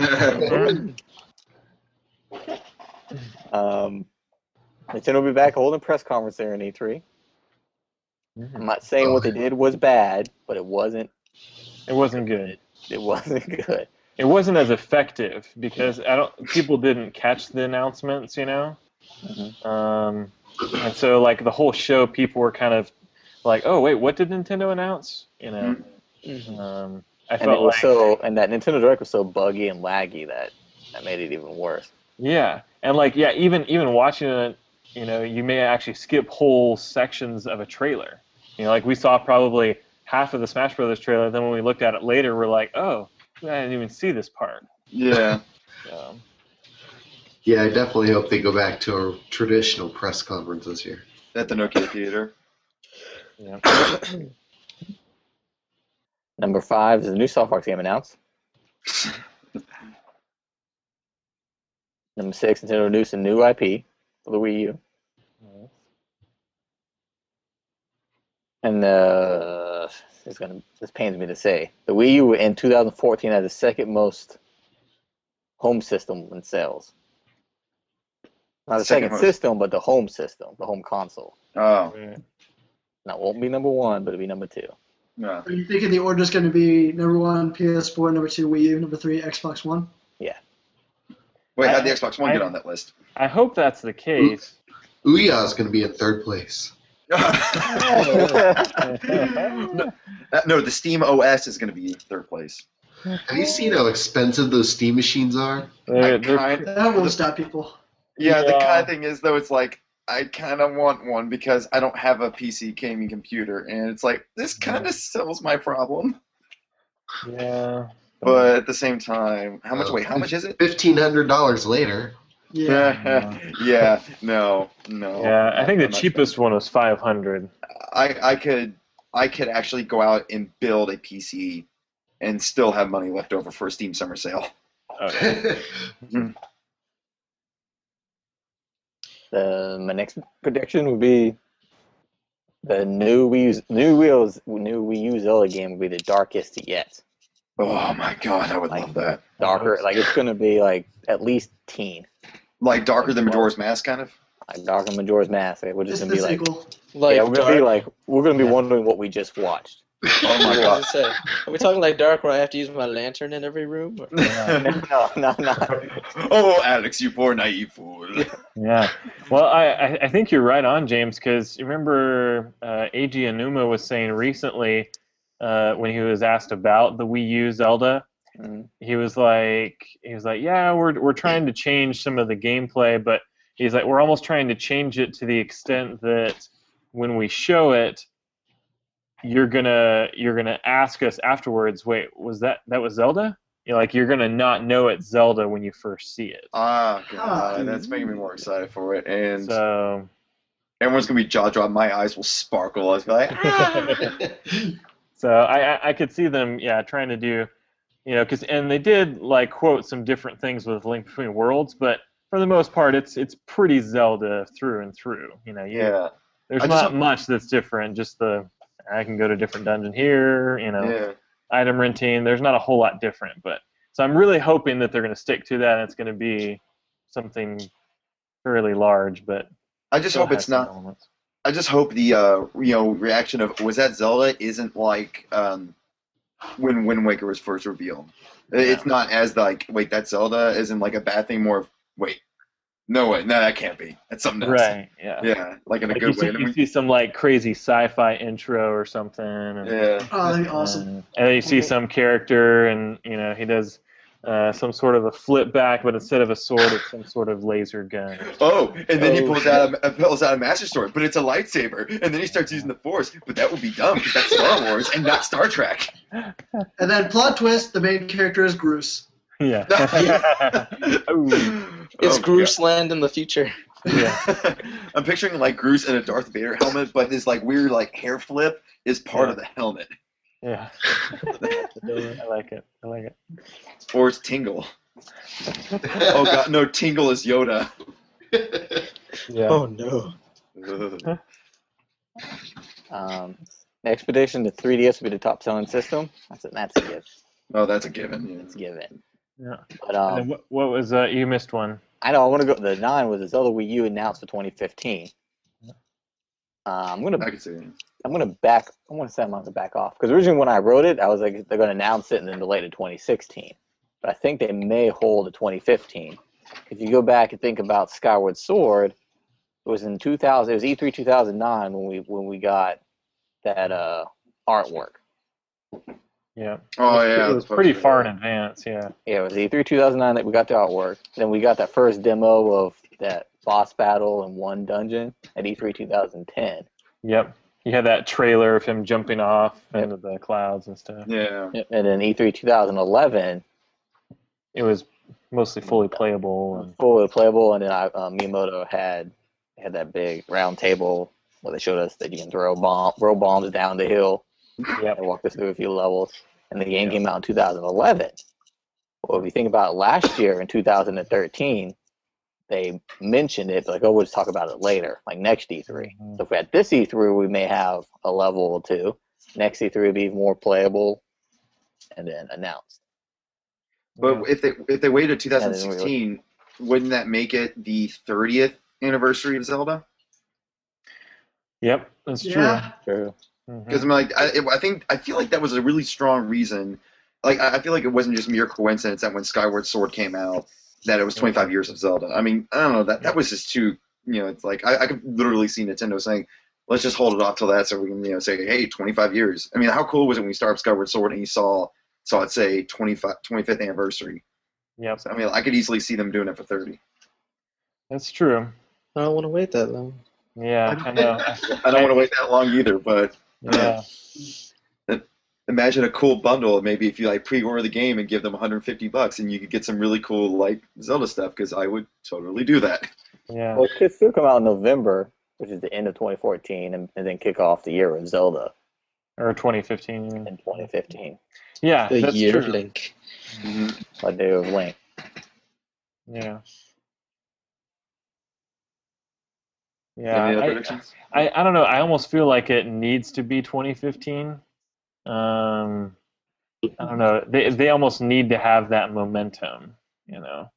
Um, Nintendo will be back holding a press conference there in E three. I'm not saying what they did was bad, but it wasn't. It wasn't good. It wasn't good. It wasn't as effective because I don't. People didn't catch the announcements, you know. Mhm. Um, and so like the whole show, people were kind of like, "Oh wait, what did Nintendo announce?" You know. Um, I And it felt was like so, and that Nintendo Direct was so buggy and laggy that that made it even worse. yeah, and like yeah, even even watching it, you know, you may actually skip whole sections of a trailer. You know, like we saw probably half of the Smash Brothers trailer. Then when we looked at it later, we're like, "Oh, I didn't even see this part." Yeah. So, Yeah, I definitely hope they go back to a traditional press conference this year. At the Nokia Theater. yeah. Number five is a new Star Fox game announced. Number six, Nintendo introduced a new I P for the Wii U. And uh, it's gonna. This pains me to say, the Wii U in two thousand fourteen had the second most home system in sales. Not the Second second, most. system, but the home system, the home console. Oh. Now, it won't be number one, but it'll be number two. No. Are you thinking the order is going to be number one P S four, number two Wii U, number three Xbox One? Wait, how'd the I- Xbox One I- get on that list? I hope that's the case. Ouya is going to be in third place. no, uh, no, the Steam O S is going to be in third place. Have you seen how expensive those Steam machines are? They're- I they're- kind, That won't stop people. yeah, the Yeah. kind of thing is, though, it's like, I kind of want one because I don't have a P C gaming computer, and it's like, this kind of solves my problem. yeah. But at the same time, how much, Oh. wait, how much is it? Fifteen hundred dollars later. Yeah. yeah, no, no. Yeah, I think the I'm not- cheapest one was five hundred. I, I could I could actually go out and build a P C and still have money left over for a Steam summer sale. Okay. The my next prediction would be the new Wii U, new Wheels new Wii U Zelda game will be the darkest yet. Oh my god, I would Like- love that. Darker, like it's gonna be like at least teen, Like darker than Majora's Mask, kind of. like darker Majora's Mask. We're just It's gonna the be like, sequel. Like yeah, we're gonna dark. be like, we're gonna be Yeah. wondering what we just watched. Oh my I was god. gonna say, are we talking like dark where I have to use my lantern in every room? Or? no, no, no. Oh, Alex, you poor naive fool. Yeah. Well, I, I, I think you're right on, James, because you remember uh, Eiji Onuma was saying recently uh, when he was asked about the Wii U Zelda, Mhm. he was like, he was like, yeah, we're we're trying to change some of the gameplay, but he's like, we're almost trying to change it to the extent that when we show it, you're gonna you're gonna ask us afterwards, wait, was that that was Zelda? You're like, you're gonna not know it's Zelda when you first see it. Ah, god, that's making me more excited for it. And So everyone's gonna be jaw dropped. My eyes will sparkle. I was like, ah. So I, I I could see them, yeah, trying to do, you know, because and they did like quote some different things with Link Between Worlds, but for the most part, it's it's pretty Zelda through and through. You know, you, Yeah, there's I just not hope- much that's different. Just the I can go to a different dungeon here, you know, yeah. item renting. There's not a whole lot different, but so I'm really hoping that they're going to stick to that. And it's going to be something fairly large, but I just still hope it's has some not. elements. I just hope the uh, you know reaction of was that Zelda isn't like um, when Wind Waker was first revealed. It's not as like wait that's Zelda isn't like a bad thing. More of wait, no way, no that can't be. That's something else. Right? Yeah. Yeah, like in a Like you good see, way. you And see some like crazy sci-fi intro or something. And, yeah. Oh, that'd be awesome. And then you see some character, and you know he does uh, some sort of a flip back, but instead of a sword, it's some sort of laser gun. or something. Oh, and then he Oh, pulls out a pulls out a Master Sword, but it's a lightsaber, and then he starts using the Force. But that would be dumb because that's Star Wars and not Star Trek. And then plot twist: the main character is Groose. Yeah. Ooh. It's Oh, Groose Land in the future. Yeah. I'm picturing like Groose in a Darth Vader helmet, but this like weird like hair flip is part Yeah. of the helmet. Yeah. I like it. I like it. Or it's Tingle. Oh god, no, Tingle is Yoda. Yeah. Oh no. Ugh. Um, Expedition to three D S will be the top selling system. That's a, that's a given. Oh, that's a given. Yeah. It's a given. Yeah. But And then um, what, what was uh? You missed one. I know I want to go. The nine was the Zelda Wii U announced for twenty fifteen. Uh, I'm gonna I can see it. I'm gonna back. I want to say I'm gonna back off because originally when I wrote it, I was like they're gonna announce it and then delay to twenty sixteen. But I think they may hold to twenty fifteen. If you go back and think about Skyward Sword, it was in two thousand. It was E three two thousand nine when we when we got that uh, artwork. Yeah. Oh It was- yeah. It was the pretty poster. far in advance. Yeah. Yeah, it was E three two thousand nine that we got the artwork. Then we got that first demo of that boss battle in one dungeon at E three two thousand ten. Yep. You had that trailer of him jumping off Yep. into the clouds and stuff. Yeah. And then E three two thousand eleven, It was mostly fully playable. And, fully playable, and then I, uh, Miyamoto had had that big round table where they showed us that you can throw bomb throw bombs down the hill yep. and walk us through a few levels. And the game came out in two thousand eleven. Well, if you think about last year in two thousand thirteen, they mentioned it, but like, oh, we'll just talk about it later, like next E three. Mhm. So if at this E three, we may have a level or two. Next E three will be more playable, and then announced. But if they if they waited two Yeah, thousand then we sixteen, wouldn't that make it the thirtieth anniversary of Zelda? Yep. That's Yeah. True. true. Mhm. Because I'm like, I, I think I feel like that was a really strong reason. Like, I I feel like it wasn't just mere coincidence that when Skyward Sword came out, that it was twenty-five years of Zelda. I mean, I don't know, that that was just too, you know, it's like I, I could literally see Nintendo saying, let's just hold it off till that, so we can, you know, say, hey, twenty-five years. I mean, how cool was it when you started Skyward Sword and you saw saw it say twenty-five, twenty-fifth anniversary? Yep. So, I mean, I could easily see them doing it for thirty. That's true. I don't want to wait that long. Yeah. I know. I don't want to wait that long either, but Yeah. imagine a cool bundle. Maybe if you like pre-order the game and give them one hundred fifty bucks, and you could get some really cool like Zelda stuff. Because I would totally do that. Yeah. Well, it could still come out in November, which is the end of twenty fourteen, and, and then kick off the year of Zelda Or twenty fifteen. You mean. in twenty fifteen. Yeah. The That's year true. of Link. Like they of Link. Yeah. Yeah. Any other I, predictions? I, I don't know. I almost feel like it needs to be twenty fifteen. Um, I don't know. They they almost need to have that momentum, you know.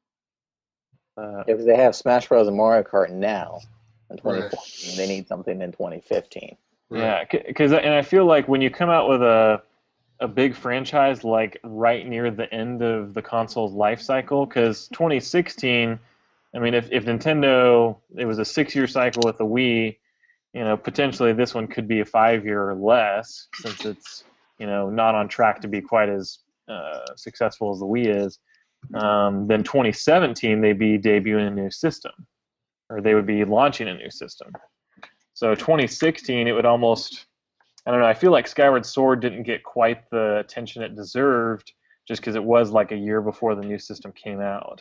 Uh, If they have Smash Bros. And Mario Kart now in twenty Right. fourteen, they need something in twenty fifteen. yeah, because and I feel like when you come out with a a big franchise like right near the end of the console's life cycle, because twenty sixteen, I mean, if if Nintendo, it was a six year cycle with the Wii, you know, potentially this one could be a five year or less, since it's, you know, not on track to be quite as uh, successful as the Wii is. Um, then twenty seventeen they'd be debuting a new system, or they would be launching a new system. So twenty sixteen, it would almost, I don't know, I feel like Skyward Sword didn't get quite the attention it deserved just because it was like a year before the new system came out.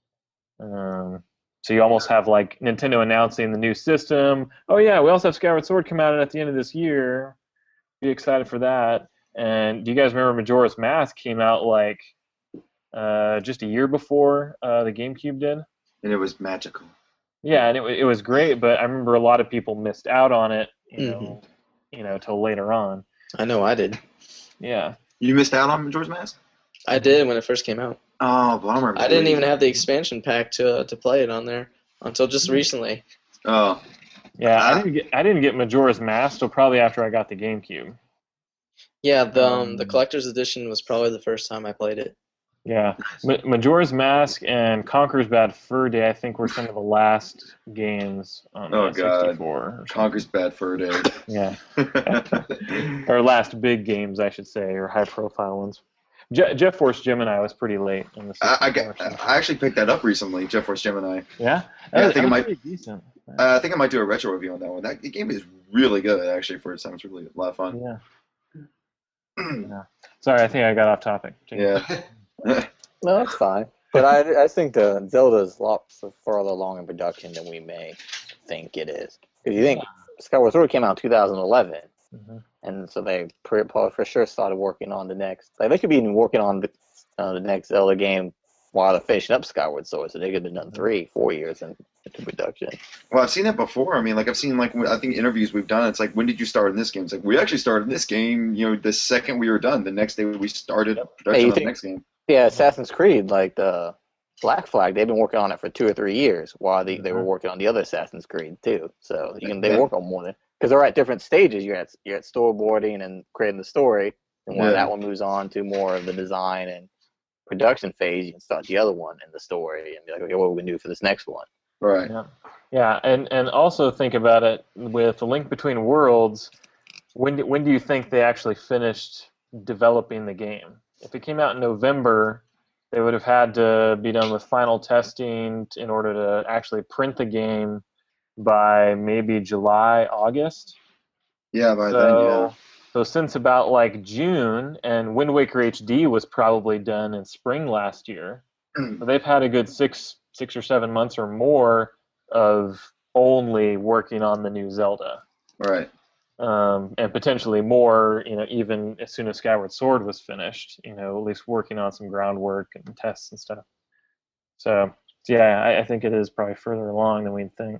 Um, so you almost have like Nintendo announcing the new system. Oh yeah, we also have Skyward Sword come out at the end of this year. Be excited for that. And do you guys remember Majora's Mask came out like uh, just a year before uh, the GameCube did? And it was magical. Yeah, and it, it was great, but I remember a lot of people missed out on it, you know, Mhm. you know, till later on. I know I did. Yeah. You missed out on Majora's Mask? I did when it first came out. Oh, bummer. I didn't even have the expansion pack to uh, to play it on there until just recently. Oh, Yeah, I Ah. didn't get I didn't get Majora's Mask till probably after I got the GameCube. Yeah, the um, the Um, collector's edition was probably the first time I played it. Yeah, Ma- Majora's Mask and Conker's Bad Fur Day, I think, were some of the last games on Oh, the God. sixty-four. Or something. Conker's Bad Fur Day. Yeah, or last big games, I should say, or high-profile ones. Je- Jeff Force Gemini was pretty late in the I, I, sixty-four. got- I actually picked that up recently, Jet Force Gemini. Yeah, Yeah, I That was- think it that was might- pretty decent. Uh, I think I might do a retro review on that one. That the game is really good, actually, for it sounds really a lot of fun. Yeah. Yeah. Sorry, I think I got off topic. Yeah. No, that's fine. But I, I think the Zelda's a lot further along in production than we may think it is. If you think Skyward Sword came out in two thousand eleven, Mhm. and so they pre- probably for sure started working on the next. Like they could be even working on the uh, the next Zelda game while they're finishing up Skyward Sword. So they could have done three, four years in, into production. Well, I've seen that before. I mean, like I've seen like I think interviews we've done. It's like, when did you start in this game? It's like, we actually started in this game. You know, the second we were done. The next day we started Hey, production you on the think- next game. Yeah, Assassin's Creed, like the Black Flag, they've been working on it for two or three years while they, they were working on the other Assassin's Creed too. So you can they Yeah. work on more than because they're at different stages. You're at you're at storyboarding and creating the story, and when Yeah. that one moves on to more of the design and production phase, you can start the other one in the story and be like, okay, what are we gonna do for this next one? Right. Yeah, yeah, and and also think about it with the Link Between Worlds. When do, when do you think they actually finished developing the game? If it came out in November, they would have had to be done with final testing in order to actually print the game by maybe July, August. Yeah. By So, so since about like June, and Wind Waker H D was probably done in spring last year. then, yeah. So they've had a good six, six or seven months or more of only working on the new Zelda, Right. um, and potentially more. You know, even as soon as Skyward Sword was finished, you know, at least working on some groundwork and tests and stuff. So, yeah, I, I think it is probably further along than we'd think.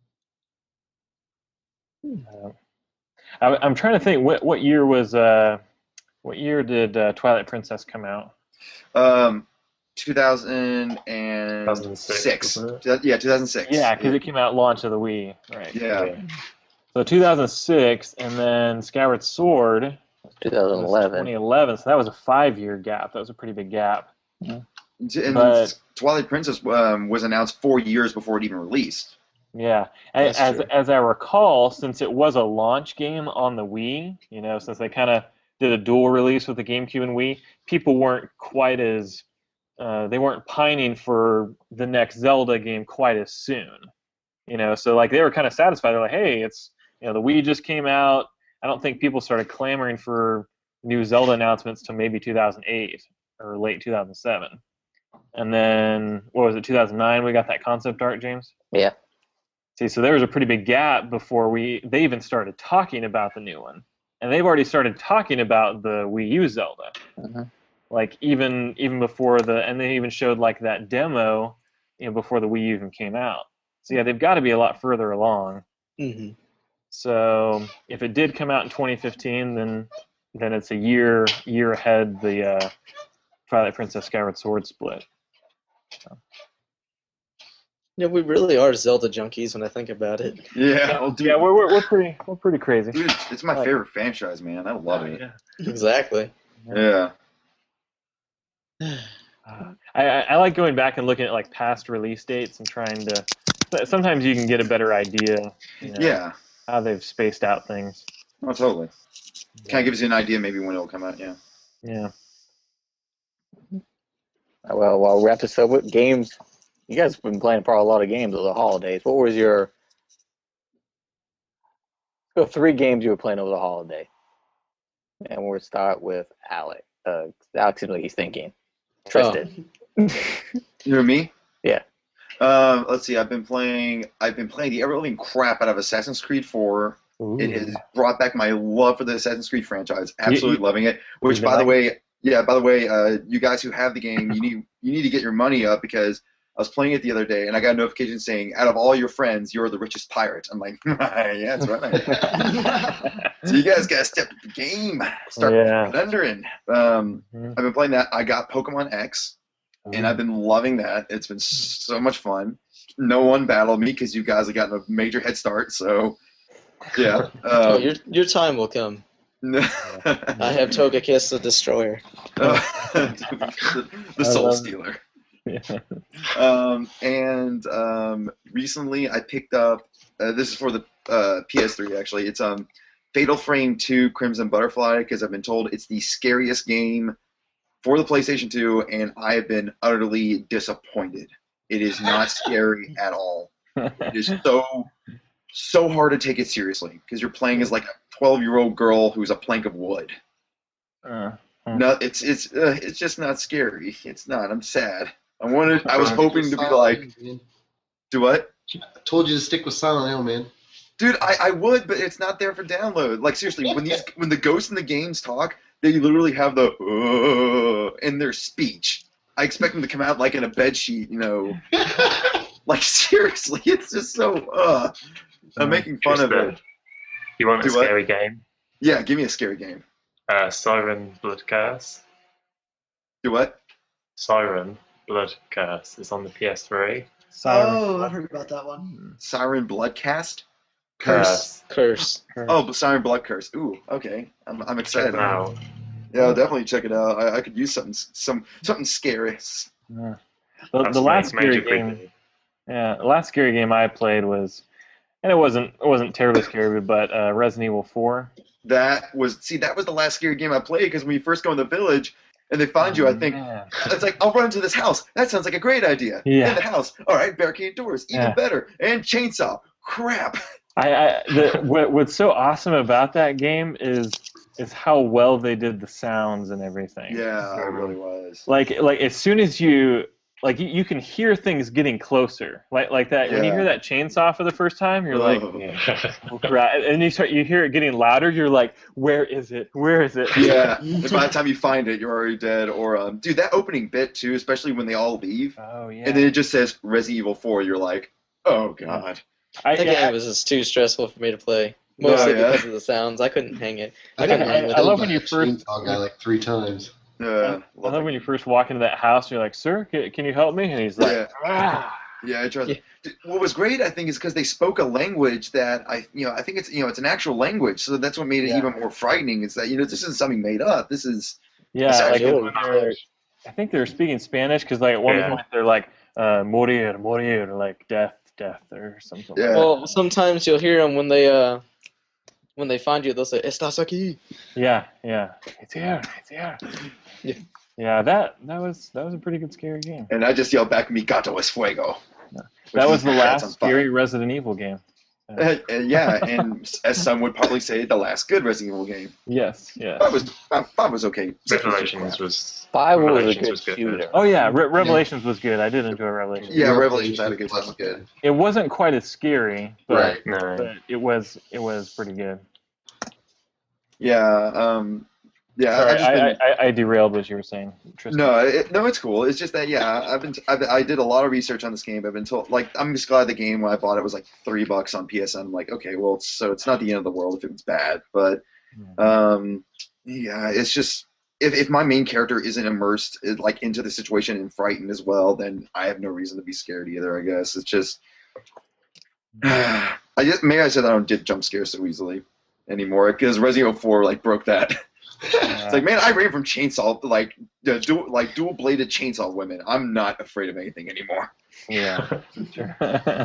Uh, I, I'm trying to think what what year was uh, what year did uh, Twilight Princess come out? Um, two thousand six, six. wasn't it? Yeah, two thousand six. Yeah, because it came out launch of the Wii, right? Yeah. So two thousand six, and then Skyward Sword twenty was eleven. twenty eleven. So that was a five-year gap. That was a pretty big gap. And But- Twilight Princess um, was announced four years before it even released. Yeah, and That's as true. as I recall, since it was a launch game on the Wii, you know, since they kind of did a dual release with the GameCube and Wii, people weren't quite as uh, they weren't pining for the next Zelda game quite as soon. You know, so like they were kind of satisfied. They're like, hey, it's you know the Wii just came out. I don't think people started clamoring for new Zelda announcements till maybe two thousand eight or late two thousand seven. And then what was it, two thousand nine? We got that concept art, James. Yeah. See, so there was a pretty big gap before we they even started talking about the new one, and they've already started talking about the Wii U Zelda. Mhm. Like even even before the and they even showed like that demo, you know, before the Wii U even came out. So yeah, they've got to be a lot further along. hmm So if it did come out in twenty fifteen, then then it's a year year ahead the uh, Twilight Princess Skyward Sword split. So. Yeah, we really are Zelda junkies when I think about it. Yeah, well, dude, Yeah, we're, we're we're pretty we're pretty crazy. dude, it's my Like- favorite franchise, man. I love it. Yeah. Exactly. Yeah. Uh, I, I I like going back and looking at like past release dates and trying to. Sometimes you can get a better idea. You know, Yeah. How they've spaced out things. Oh, totally. Kind of gives you an idea maybe when it'll come out. Yeah. Yeah. Well, while we wrap this up with games, you guys have been playing probably a lot of games over the holidays. What was your so three games you were playing over the holiday? And we'll start with Alex. Uh, Alex seems like he's thinking. Tristan. Oh. You know me? Yeah. Um, let's see. I've been playing. I've been playing the ever-living crap out of Assassin's Creed four. Ooh. It has brought back my love for the Assassin's Creed franchise. Absolutely you- loving it. Which, You've been by the liking way, yeah. By the way, uh, you guys who have the game, you need you need to get your money up because I was playing it the other day and I got a notification saying, "Out of all your friends, you're the richest pirate." I'm like, yeah, that's right. So you guys gotta step up the game. Start Yeah. rendering. Um, Mhm. I've been playing that. I got Pokemon X. And I've been loving that. It's been so much fun. No one battled me because you guys have gotten a major head start. So, yeah. Oh, Um, your your time will come. I have Togekiss the Destroyer. the, the I Soul love- Stealer. Yeah. Um, and um, recently I picked up. Uh, this is for the uh, P S three actually. It's um, Fatal Frame two Crimson Butterfly because I've been told it's the scariest game for the PlayStation two, and I have been utterly disappointed. It is not scary at all. It is so so hard to take it seriously because you're playing as like a twelve-year-old girl who's a plank of wood. Uh, Hmm. No, it's it's uh, it's just not scary. It's not. I'm sad. I wanted. I was hoping to be like, do what? I told you to stick with Silent Hill, man. Dude, I, I would, but it's not there for download. Like seriously, when these when the ghosts in the games talk, they literally have the uh, in their speech. I expect them to come out like in a bed sheet, you know. Like seriously, it's just so. Uh, I'm making fun of Tristan, it. You want a Do what? scary game? Yeah, give me a scary game. Uh, Siren Blood Curse. Do what? Siren Blood Curse is on the P S three. Siren. Oh, I've heard about that one. Siren Bloodcast. Curse. Curse. Oh, but Siren Blood Curse. Ooh, okay. I'm I'm Check excited. it out. Yeah, I'll definitely check it out. I, I could use something some something scary. Yeah. The, That's the last major scary game. creepy. Yeah, the last scary game I played was, and it wasn't it wasn't terribly scary, but uh, Resident Evil four. That was see, that was the last scary game I played because when you first go in the village and they find you, I think Man. it's like I'll run to this house. That sounds like a great idea. Yeah. In the house. All right, barricade doors, even Yeah. better, and chainsaw. Crap. I, I the, what, what's so awesome about that game is is how well they did the sounds and everything. Yeah, it really was. Like like as soon as you like you, you can hear things getting closer. Like like that when you Yeah. hear that chainsaw for the first time, you're like, Oh. oh, crap. And you start you hear it getting louder. You're like, where is it? Where is it? Yeah. And by the time you find it, you're already dead. Or um, dude, that opening bit too, especially when they all leave, Oh yeah. and then it just says Resident Evil four. You're like, oh god. I, That yeah, game was just too stressful for me to play. Mostly Oh, yeah? because of the sounds. I couldn't hang it. I I, couldn't I- hang with I it. love when you that first- chainsaw guy like three times. Yeah. I love when you first walk into that house. You're like, sir, can, can you help me? And he's like, Yeah. ah. Yeah, I trust. Yeah. Dude, what was great, I think, is because they spoke a language that I, you know, I think it's, you know, it's an actual language, so that's what made it Yeah. even more frightening. Is that you know, this isn't something made up. This is Yeah, It's like actually when they're- I think they're speaking Spanish because like at one Yeah. point they're like uh, morir, morir, like death, death, or something. Yeah. Like Well, sometimes you'll hear them when they uh when they find you. They'll say "Estás aquí." that. Yeah, yeah. It's here, it's here. Yeah. Yeah, that that was that was a pretty good scary game. and I just yelled back, "Mi gato es fuego." Yeah. Which That was the means cats on last fire. scary Resident Evil game. Uh, uh, yeah, and as some would probably say, the last good Resident Evil game. Yes, yeah. Five was five, five was okay. Six was Revelations crap. was Five was a Revelations good was good. shooter. Oh yeah, Re- Revelations was good. I did enjoy Revelations. Yeah, Revelations had a good was time. good. It wasn't quite as scary, but, Right. no. but it was it was pretty good. Yeah, um, yeah. Sorry, I've just I, been, I, I, I derailed what you were saying, Tristan. no, it, no, it's cool. It's just that yeah, I've been I've, I did a lot of research on this game. I've been told like I'm just glad the game when I bought it was like three bucks on P S N. I'm like, okay, well, it's, so it's not the end of the world if it's bad, but Hmm. um, Yeah, it's just if if my main character isn't immersed in, like into the situation and frightened as well, then I have no reason to be scared either. I guess it's just I just maybe I said I don't get jump scares so easily anymore because Resident Evil four like broke that. It's like, man, I ran from chainsaw like the dual like dual bladed chainsaw women. I'm not afraid of anything anymore. Yeah. Sure.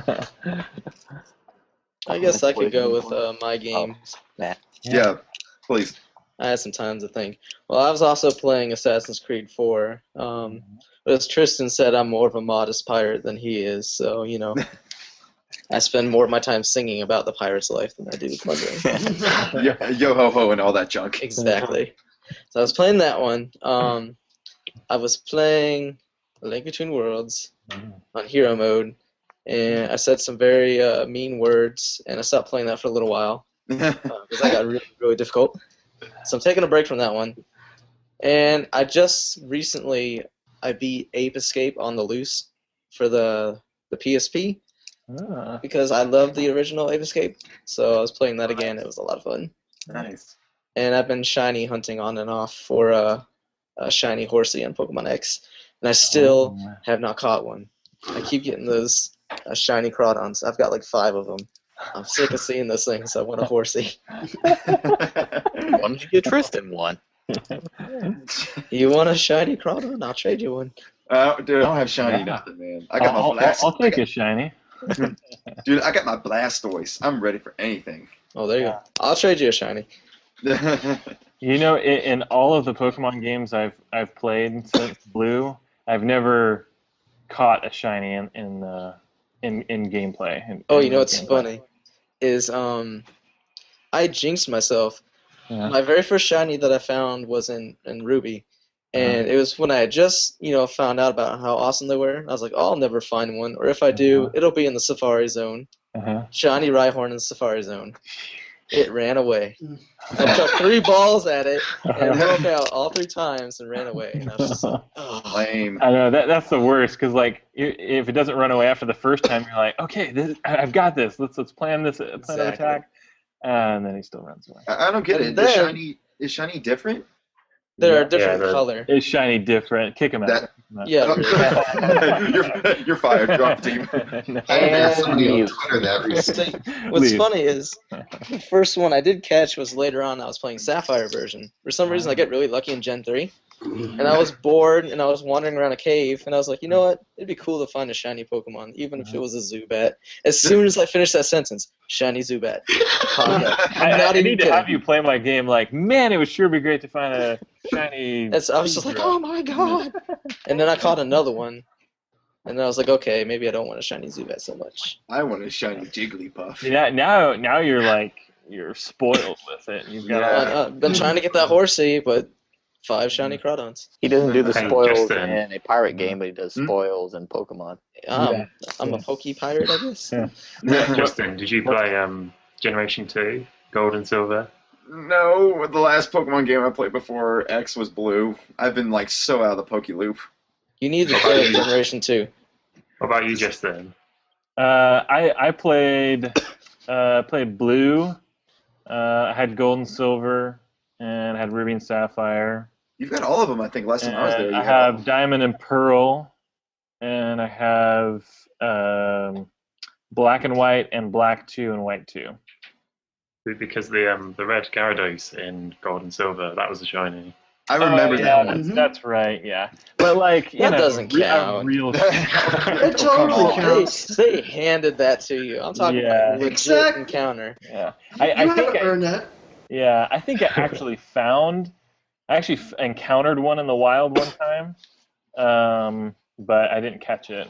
I guess I could go with uh, my game. Nah. Yeah, please. I had some time to think. Well, I was also playing Assassin's Creed four. Um, but as Tristan said, I'm more of a modest pirate than he is. So, you know, I spend more of my time singing about the pirate's life than I do plundering. yo, yo ho ho and all that junk. Exactly. So I was playing that one. Um, I was playing A Link Between Worlds on hero mode. And I said some very uh, mean words, and I stopped playing that for a little while because uh, that got really, really difficult. So I'm taking a break from that one. And I just recently I beat Ape Escape on the loose for the the P S P Ah. because I love the original Ape Escape. So I was playing that again. It was a lot of fun. Nice. And I've been shiny hunting on and off for uh, a shiny Horsey on Pokemon X, and I still Oh. have not caught one. I keep getting those uh, shiny Crawdons. I've got like five of them. I'm sick of seeing those things. I want a Horsey. Why don't you get Tristan one? You want a shiny Crawdon? I'll trade you one. Uh, dude, I don't have shiny Yeah. nothing, man. I got I'll, my I'll, blast. I'll take I a shiny. got, dude, I got my Blastoise. I'm ready for anything. Oh, there you go. I'll trade you a shiny. You know, in, in all of the Pokemon games I've I've played since Blue, I've never caught a shiny in in uh, in, in gameplay. In, Oh, in you know what's gameplay. funny? Is um, I jinxed myself. Yeah. My very first shiny that I found was in, in Ruby. And it was when I had just, you know, found out about how awesome they were. I was like, oh, I'll never find one. Or if I do, Uh-huh. it'll be in the Safari Zone. Uh-huh. Shiny Rhyhorn in the Safari Zone. It ran away. I took three balls at it, and it broke out all three times and ran away. And I was just like, oh. Lame. I know that that's the worst because like i- if it doesn't run away after the first time, you're like, okay, this, I've got this. Let's let's plan this uh, plan an Exactly. attack, and then he still runs away. I, I don't get And it. then- Is shiny is shiny different? They're Yeah. a different Yeah, they're- color. It's shiny different. Kick him out. That- Kick him out. Yeah, really. you're you're fired. Drop the team. No. I had somebody on you- Twitter that recently. What's Leave. funny is the first one I did catch was later on. I was playing Sapphire version. For some reason, I get really lucky in Gen three, and I was bored and I was wandering around a cave, and I was like, you know what? It'd be cool to find a shiny Pokemon, even if it was a Zubat. As soon as I finished that sentence, shiny Zubat. popped up. I, I'm not I even need to kidding. have you play my game. Like, man, it would sure be great to find a shiny. That's, I was just like, oh my god! And then I caught another one, and then I was like, okay, maybe I don't want a shiny Zubat so much. I want a shiny Jigglypuff. Yeah, now now you're like you're spoiled with it. You've got Yeah. all I, I've been trying to get that Horsey, but five shiny Crawdons. He doesn't do the And spoils just then- in a pirate game, but he does Hmm? spoils in Pokemon. Um, Yeah. I'm a Pokey pirate, I guess. Yeah. Justin, did you play um, Generation two, Gold and Silver? No, the last Pokemon game I played before X was Blue. I've been like so out of the Poke loop. You need to play Generation two. What about you, Justin? Uh, I I played uh, played blue. Uh, I had gold and silver, and I had ruby and sapphire. You've got all of them, I think. Last time I was there, And you I had all of have them. diamond and pearl, and I have um, black and white, and black two and white two. Because the um, the red Gyarados in Gold and Silver, that was a shiny. I remember Oh, yeah, that one. That's, that's right. Yeah, but like you That know, doesn't re- a count. real. It totally Oh, counts. they, they handed that to you. I'm talking Yeah. about legit Exactly. encounter. Yeah, I, You I think. haven't I, earned that. yeah, I think I actually found. I actually f- encountered one in the wild one time, um, but I didn't catch it.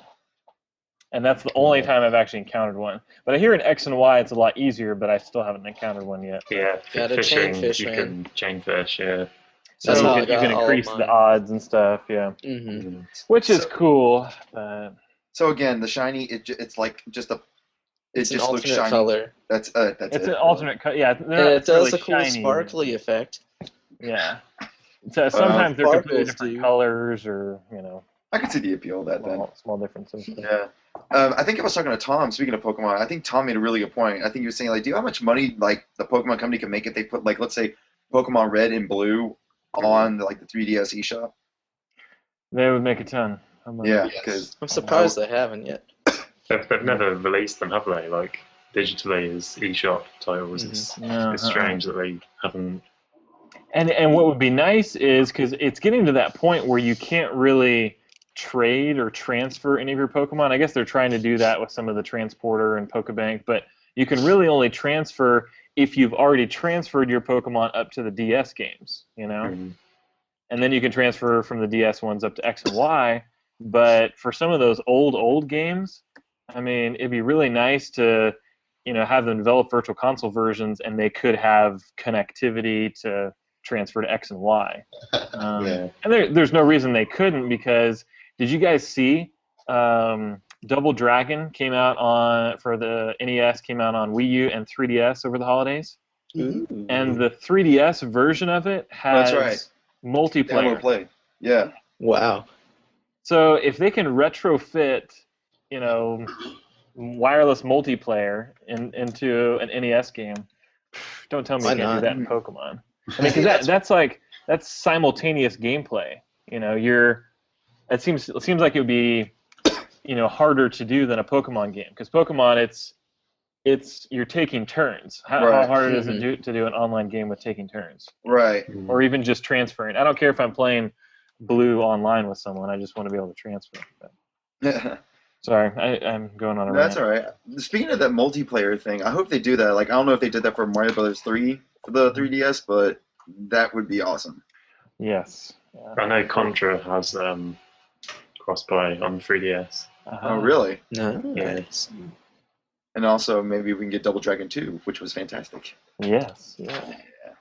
And that's the only time I've actually encountered one. But I hear in X and Y it's a lot easier, but I still haven't encountered one yet. Yeah, Gotta fishing, chain fish, you man. can chain fish, yeah. So That's you how I can, you got can all of increase mine. the odds and stuff, yeah. hmm Which is So- cool, but So again, the shiny, it, ju- it's like just a. It It's an just looks alternate shiny. color. That's uh, that's it's it. an alternate cut. Yeah, they're And not it does really a cool shiny. sparkly effect. Yeah. So sometimes they're completely sparkles, different dude. colors, or you know, I can see the appeal of that then. small, small differences. Yeah. Um, I think I was talking to Tom. Speaking of Pokemon, I think Tom made a really good point. I think he was saying like, do you know how much money like the Pokemon company can make if they put like, let's say, Pokemon Red and Blue on like the three D S eShop? They would make a ton. of money. Yeah, Yes. because I'm surprised they haven't yet. They've, they've never released them, have they? Like digitally as eShop titles. It's, No, it's uh-uh. strange that they haven't. And and what would be nice is because it's getting to that point where you can't really trade or transfer any of your Pokemon. I guess they're trying to do that with some of the transporter and Pokebank, but you can really only transfer if you've already transferred your Pokemon up to the D S games, you know? Mhm. And then you can transfer from the D S ones up to X and Y. But for some of those old, old games, I mean, it'd be really nice to, you know, have them develop virtual console versions and they could have connectivity to transfer to X and Y. Um, Yeah. And there, there's no reason they couldn't because did you guys see um, Double Dragon came out on for the N E S, came out on Wii U and three D S over the holidays? Mhm. And the three D S version of it has That's right. multiplayer. Demo play. Yeah. Wow. So if they can retrofit, you know, wireless multiplayer in, into an N E S game, don't tell me Why you can't not? do that in Pokemon. I mean, because that, that's like that's simultaneous gameplay. You know, you're. It seems it seems like it would be, you know, harder to do than a Pokemon game because Pokemon it's it's you're taking turns. How, Right. how hard is it Mhm. do, to do an online game with taking turns, Right. or even just transferring? I don't care if I'm playing Blue online with someone. I just want to be able to transfer. But, sorry, I, I'm going on a That's rant. all right. Speaking of that multiplayer thing, I hope they do that. Like, I don't know if they did that for Mario Brothers three for the three D S, but that would be awesome. Yes. Yeah. I know Contra has um, crossplay on three D S. Uh-huh. Oh, really? No. Yeah. And also, maybe we can get Double Dragon two, which was fantastic. Yes. Yeah.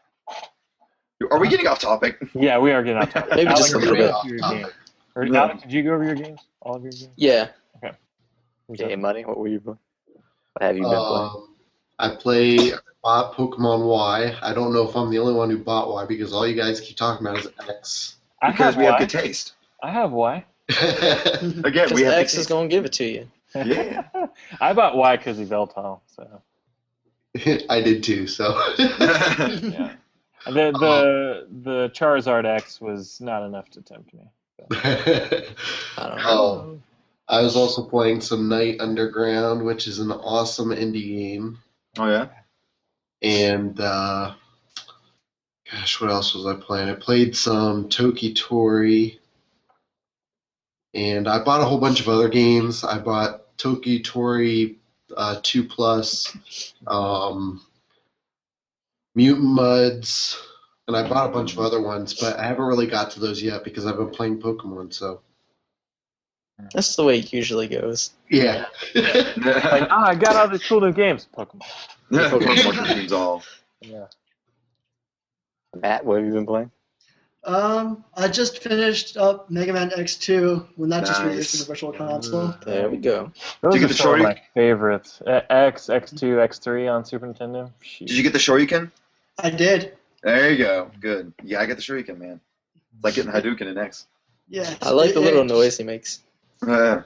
Are we getting off topic? Yeah, we are getting off topic. Maybe Alex, just a did you little go bit. through your game? Or, No. Alex, did you go over your games? All of your games? Yeah. Okay, Money, what were you What have you been playing? Um, I play I bought Pokemon Y. I don't know if I'm the only one who bought Y because all you guys keep talking about is X. I Because have we have Y. good taste. I have Y. Again, Because we have X good is going to give it to you. Yeah. I bought Y because of Veltal. So I did too. So yeah. The the the Charizard X was not enough to tempt me. I don't know. Oh, I was also playing some Night Underground, which is an awesome indie game. Oh, yeah? And uh, gosh, what else was I playing? I played some Toki Tori, and I bought a whole bunch of other games. I bought Toki Tori uh, two plus, um, Mutant Muds, and I bought a bunch of other ones, but I haven't really got to those yet because I've been playing Pokemon. So That's the way it usually goes. yeah. Like, ah, I got all these cool new games. Pokemon. Pokemon games all. Yeah. Matt, what have you been playing? Um, I just finished up Mega Man X two when that just Nice. released in the Virtual Console. There we go. Those Did you are get the some of shorty? my favorites. Uh, X, X two, X three on Super Nintendo. Did you get the Shoryuken? I did. There you go. Good. Yeah, I get the Shoryuken, man. It's like getting Hadouken in X. Yeah. I like it- the little it- noise he makes. Uh,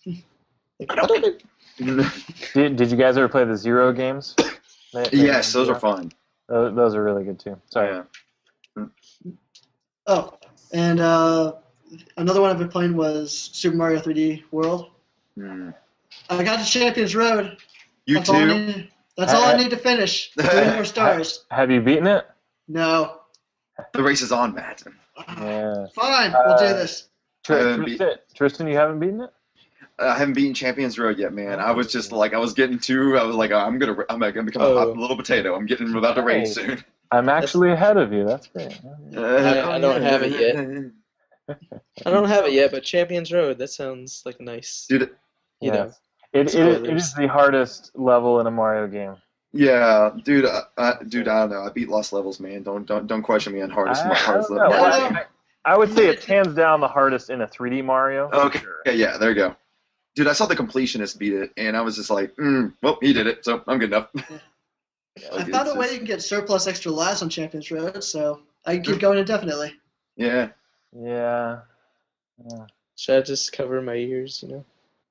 Like, Did, did you guys ever play the Zero games? They- they- yes, those are fun. Those, those are really good too. Sorry. Yeah. Oh, and uh, another one I've been playing was Super Mario three D World. Mm. I got to Champions Road. You That's all I too? need. That's all I need to finish. Three more stars. Have you beaten it? No. The race is on, Matt. Yeah. Fine, we'll do Uh, this. Tr- Uh, Tristan, Tristan, you haven't beaten it? I haven't beaten Champions Road yet, man. I was just like, I was getting too. I was like, I'm gonna, I'm gonna become a Oh. hot little potato. I'm getting about to race soon. I'm actually ahead of you. That's great. I don't have it yet. I don't have it yet, but Champions Road, that sounds like a nice, Dude, you know. Yes. It, it, it Spoilers. is the hardest level in a Mario game. yeah, dude, I, I, dude, I don't know. I beat Lost Levels, man. Don't, don't, don't question me on hardest, I- I hardest don't level. know. No, I, no. I would say it's hands down the hardest in a three D Mario. for Okay, sure. yeah, yeah, there you go. Dude, I saw the completionist beat it, and I was just like, mm, well, he did it, so I'm good enough. I Like, found it's a way just- you can get surplus extra lives on Champions Road, so I can keep going indefinitely. Yeah. Yeah. Yeah. Should I just cover my ears, you know?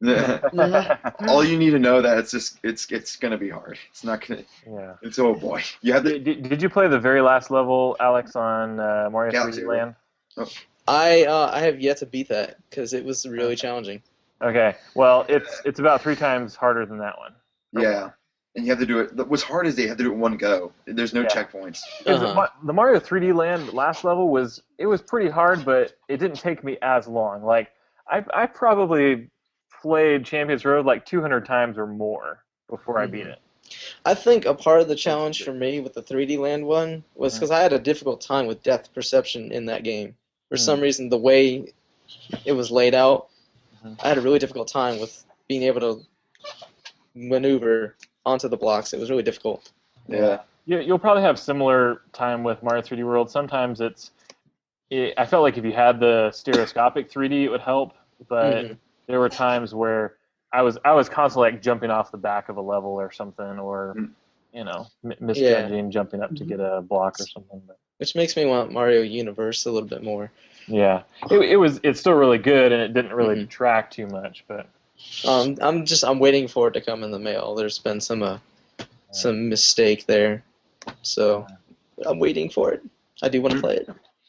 All you need to know that it's just it's it's gonna be hard. It's not gonna. Yeah. It's oh boy. You have to. Did, did you play the very last level, Alex, on uh, Mario Galaxy, three D Land? I uh, I have yet to beat that because it was really challenging. Okay. Well, it's it's about three times harder than that one. Yeah, and you have to do it. What's hard is they have to do it in one go. There's no Yeah. checkpoints. 'Cause Uh-huh. the, the Mario three D Land last level was it was pretty hard, but it didn't take me as long. Like I I probably played Champions Road like two hundred times or more before I beat it. I think a part of the challenge for me with the three D Land one was because I had a difficult time with depth perception in that game. For some reason, the way it was laid out, I had a really difficult time with being able to maneuver onto the blocks. It was really difficult. Yeah. You, you'll probably have similar time with Mario three D World. Sometimes it's, it, I felt like if you had the stereoscopic three D, it would help. But Mhm. there were times where I was I was constantly like jumping off the back of a level or something, or Mm. you know, m- misjudging, jumping up to get a block or something. But Which makes me want Mario Universe a little bit more. yeah, it, it was it's still really good, and it didn't really Mhm. detract too much. But Um, I'm just I'm waiting for it to come in the mail. There's been some uh, some mistake there, so I'm waiting for it. I do want to play it.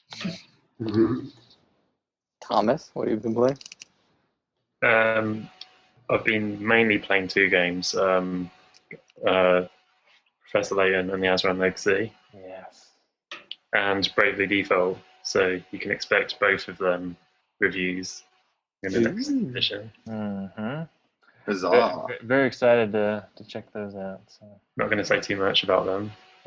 Mhm. Thomas, what have you been playing? Um, I've been mainly playing two games, um, uh, Professor Layton and the Azran Legacy, yes, and Bravely Default. So you can expect both of them reviews in the next edition. mm-hmm. Huzzah. very, very excited to to check those out. So. Not going to say too much about them.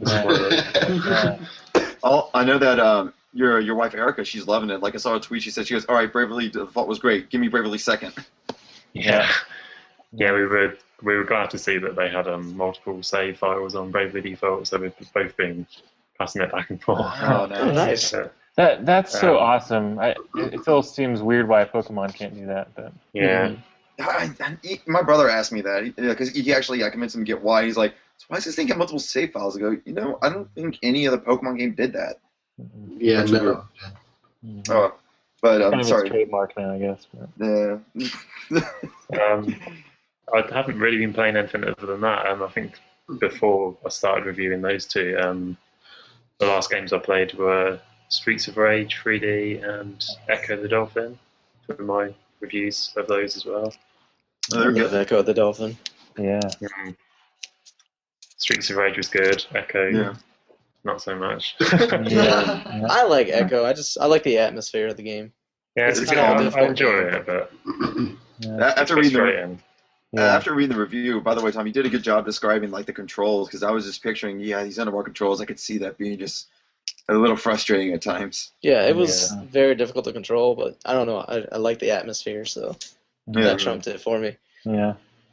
Yeah. Oh, I know that um, your your wife Erica, she's loving it. Like I saw a tweet, she said she goes, "All right, Bravely Default was great. Give me Bravely second." Yeah, yeah, we were we were glad to see that they had um, multiple save files on Bravely Default, so we've both been passing it back and forth. Oh, Oh, nice. So, That that's so Um, awesome. I, it, it still seems weird why Pokemon can't do that, but yeah, I, I, he- my brother asked me that because he, he actually I convinced him to get why. He's like, "So why does this thing get multiple save files?" I go, "You know, I don't think any other Pokemon game did that." Yeah, That's no. Mhm. Oh, but I'm kind of sorry. its trademark now, I guess. But. Yeah. um, I haven't really been playing anything other than that. Um, I think before I started reviewing those two, um, the last games I played were Streets of Rage three D and Echo the Dolphin for my reviews of those as well. Oh, they're Love good. Echo the Dolphin. Yeah. Um, Streets of Rage was good. Echo, Yeah. not so much. Yeah. I like Echo. I just I like the atmosphere of the game. Yeah, It's it's a good. good I, I difficult enjoy game. it, but Yeah. After reading the frustrating. Uh, after reading the review, by the way, Tom, you did a good job describing like the controls because I was just picturing, yeah, these underwater controls. I could see that being just a little frustrating at times. Yeah, it was Yeah. very difficult to control, but I don't know. I, I like the atmosphere, so Yeah. that trumped it for me. Yeah.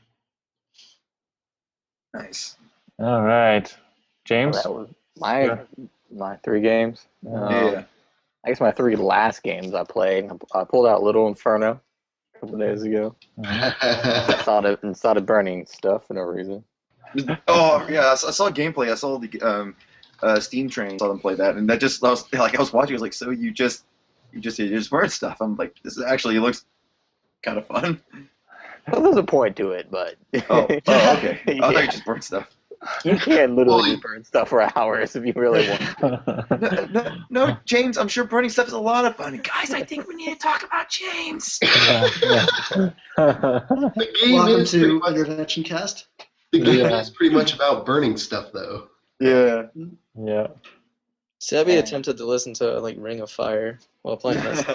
Nice. All right, James. That was my Yeah. my three games. Um, Yeah. I guess my three last games I played. I pulled out Little Inferno a couple days ago. Started and started burning stuff for no reason. Oh yeah, I saw, I saw gameplay. I saw the um, uh, Steam Train. Saw them play that, and that just I was like I was watching. I was like, so you just you just you just burn stuff. I'm like, this is actually it looks kind of fun. Well, there's a point to it, but Oh, oh okay. I thought Yeah. you just burned stuff. You can literally Well, burn stuff for hours if you really want. No, no, no, James. I'm sure burning stuff is a lot of fun. Guys, I think we need to talk about James. Yeah, yeah. The game Welcome is pretty to much, Intervention Cast. the game Yeah. is pretty much about burning stuff, though. Yeah. Yeah. Sebby attempted to listen to like Ring of Fire while playing this.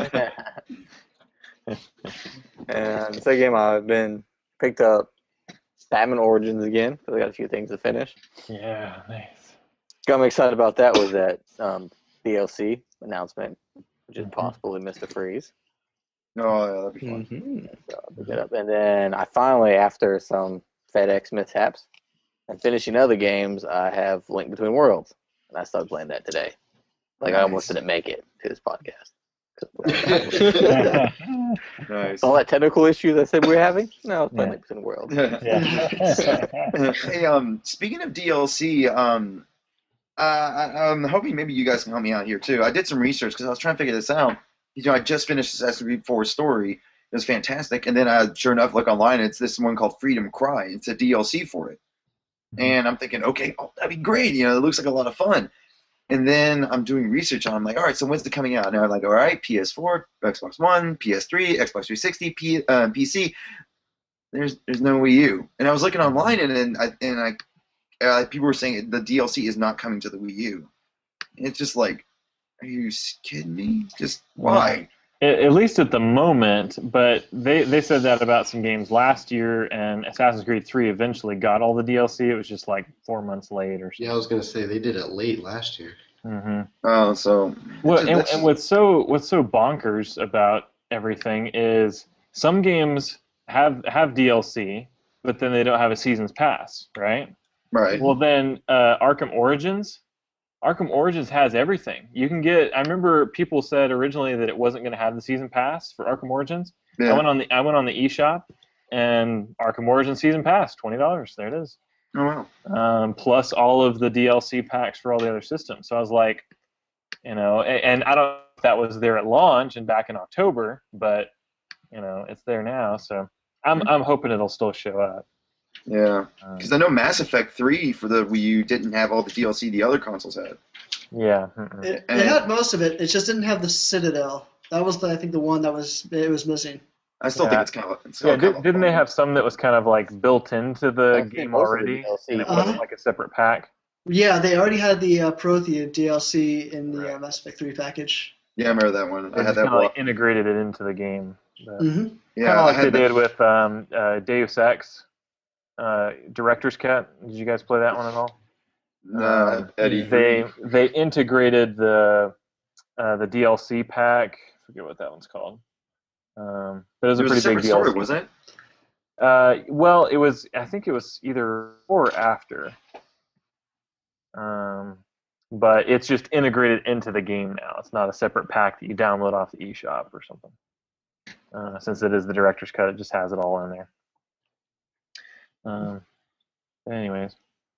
And the second game I've been picked up Batman Origins again because I got a few things to finish. Yeah. Nice. Got me excited about that was that um, D L C announcement, which is Mhm. possibly Mister Freeze. Oh, yeah, that'd be fun. Mhm. So I picked it up. And then I finally, after some FedEx mishaps and finishing other games, I have Link Between Worlds. And I started playing that today. Like, I almost Nice. didn't make it to this podcast. Nice. All that technical issues I said we were having? No, I was playing Yeah. Link Between Worlds. Yeah. Hey, um, speaking of D L C, um, uh, I, I'm hoping maybe you guys can help me out here too. I did some research because I was trying to figure this out. You know, I just finished Assassin's Creed four story, It was fantastic. And then, uh, sure enough, look online. It's this one called Freedom Cry. It's a D L C for it. And I'm thinking, okay, oh, that'd be great. You know, it looks like a lot of fun. And then I'm doing research on. I'm like, all right, so when's it coming out? And I'm like, all right, P S four, Xbox One, P S three, Xbox three sixty, P, uh, P C. There's there's no Wii U. And I was looking online, and and I and I uh, people were saying the D L C is not coming to the Wii U. And it's just like, are you kidding me? Just why? At, at least at the moment, but they, they said that about some games last year, and Assassin's Creed three eventually got all the D L C. It was just like four months late or something. Yeah, I was gonna say they did it late last year. Mm-hmm. Oh, so Well, it's- and, it's- and what's so what's so bonkers about everything is some games have have D L C, but then they don't have a season's pass, right? right. Well, then uh, Arkham Origins, Arkham Origins has everything. You can get. I remember people said originally that it wasn't going to have the season pass for Arkham Origins. Yeah. I went on the I went on the eShop, and Arkham Origins season pass, twenty dollars. There it is. Oh wow. Um, plus all of the D L C packs for all the other systems. So I was like, you know, and, and I don't know if that was there at launch and back in October, but you know, it's there now. So I'm I'm hoping it'll still show up. Yeah. Um, Because I know Mass Effect three for the Wii U didn't have all the D L C the other consoles had. yeah. mm-mm. It, it had most of it. It just didn't have the Citadel. That was, the, I think, the one that was it was missing. I still Yeah. think it's kind of. It's still Yeah, kind did, of didn't they have some that was kind of like built into the I think game most of the already, D L C. and it Uh-huh. wasn't like a separate pack? Yeah, they already had the uh, Prothea D L C in the uh, Right. Mass Effect three package. Yeah, I remember that one. They I had just that kind of one. like integrated it into the game. But, hmm Yeah, kind of I like they had that. did with um, uh, Deus Ex, uh, Director's Cut. Did you guys play that one at all? Uh, Eddie. They they integrated the uh, the D L C pack. I forget what that one's called. Um, but it was It a was a pretty big separate D L C. story, wasn't it? Uh, well, it was. I think it was either or after. Um, but it's just integrated into the game now. It's not a separate pack that you download off the eShop or something. Uh, since it is the director's cut, it just has it all in there. Um, but anyways,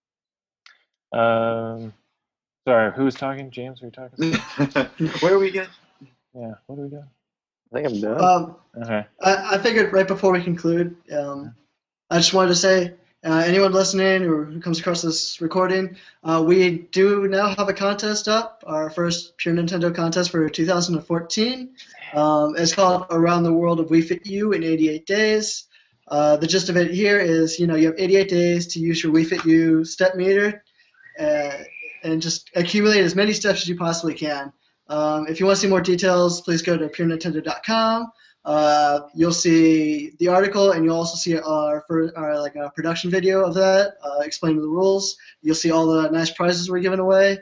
um, sorry, who was talking? James, were you talking? Where are we again? Yeah, what are we doing? I think I'm done. Um, Okay. I, I figured right before we conclude, um, I just wanted to say, uh, anyone listening or who comes across this recording, uh, we do now have a contest up, our first Pure Nintendo contest for two thousand fourteen. Um, it's called Around the World of Wii Fit U in eighty-eight days. Uh, the gist of it here is, you know, you have eighty-eight days to use your Wii Fit U step meter uh, and just accumulate as many steps as you possibly can. Um, if you want to see more details, please go to pure nintendo dot com. Uh, you'll see the article, and you'll also see our, for, our like a production video of that, uh, explaining the rules. You'll see all the nice prizes we're giving away.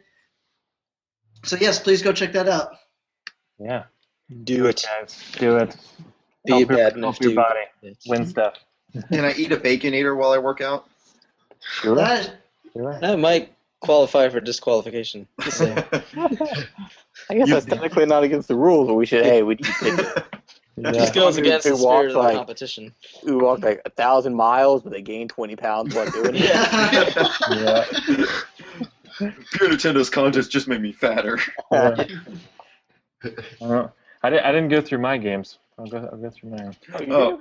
So yes, please go check that out. Yeah. Do it. Guys, do it. Be a Help your- bad help enough your dude. body. Win stuff. Can I eat a baconator while I work out? Sure. That, Sure. That might qualify for disqualification. Just saying. I guess you- that's technically not against the rules, but we should. Hey, we need to take it. Yeah. Just goes Dude, against who the spirit walks of the like- competition. We walked like a thousand miles, but they gained twenty pounds while doing it. Yeah. Pure Nintendo's contests just made me fatter. Yeah. Uh, I, di- I didn't go through my games. I'll go, I'll go through mine. Oh.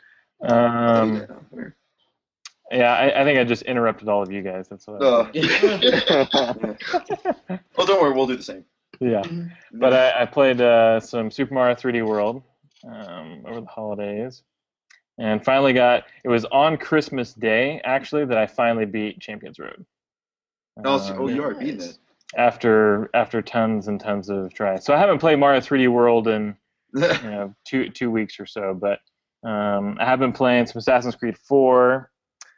Um, yeah, I, I think I just interrupted all of you guys. That's what. Uh, I well, don't worry, we'll do the same. yeah, but I, I played uh, some Super Mario three D World um, over the holidays, and finally got. It was on Christmas Day actually that I finally beat Champions Road. Oh, so- Um, oh, you already beat it. after after tons and tons of tries. So I haven't played Mario three D World in you know two two weeks or so, but um, I have been playing some Assassin's Creed four,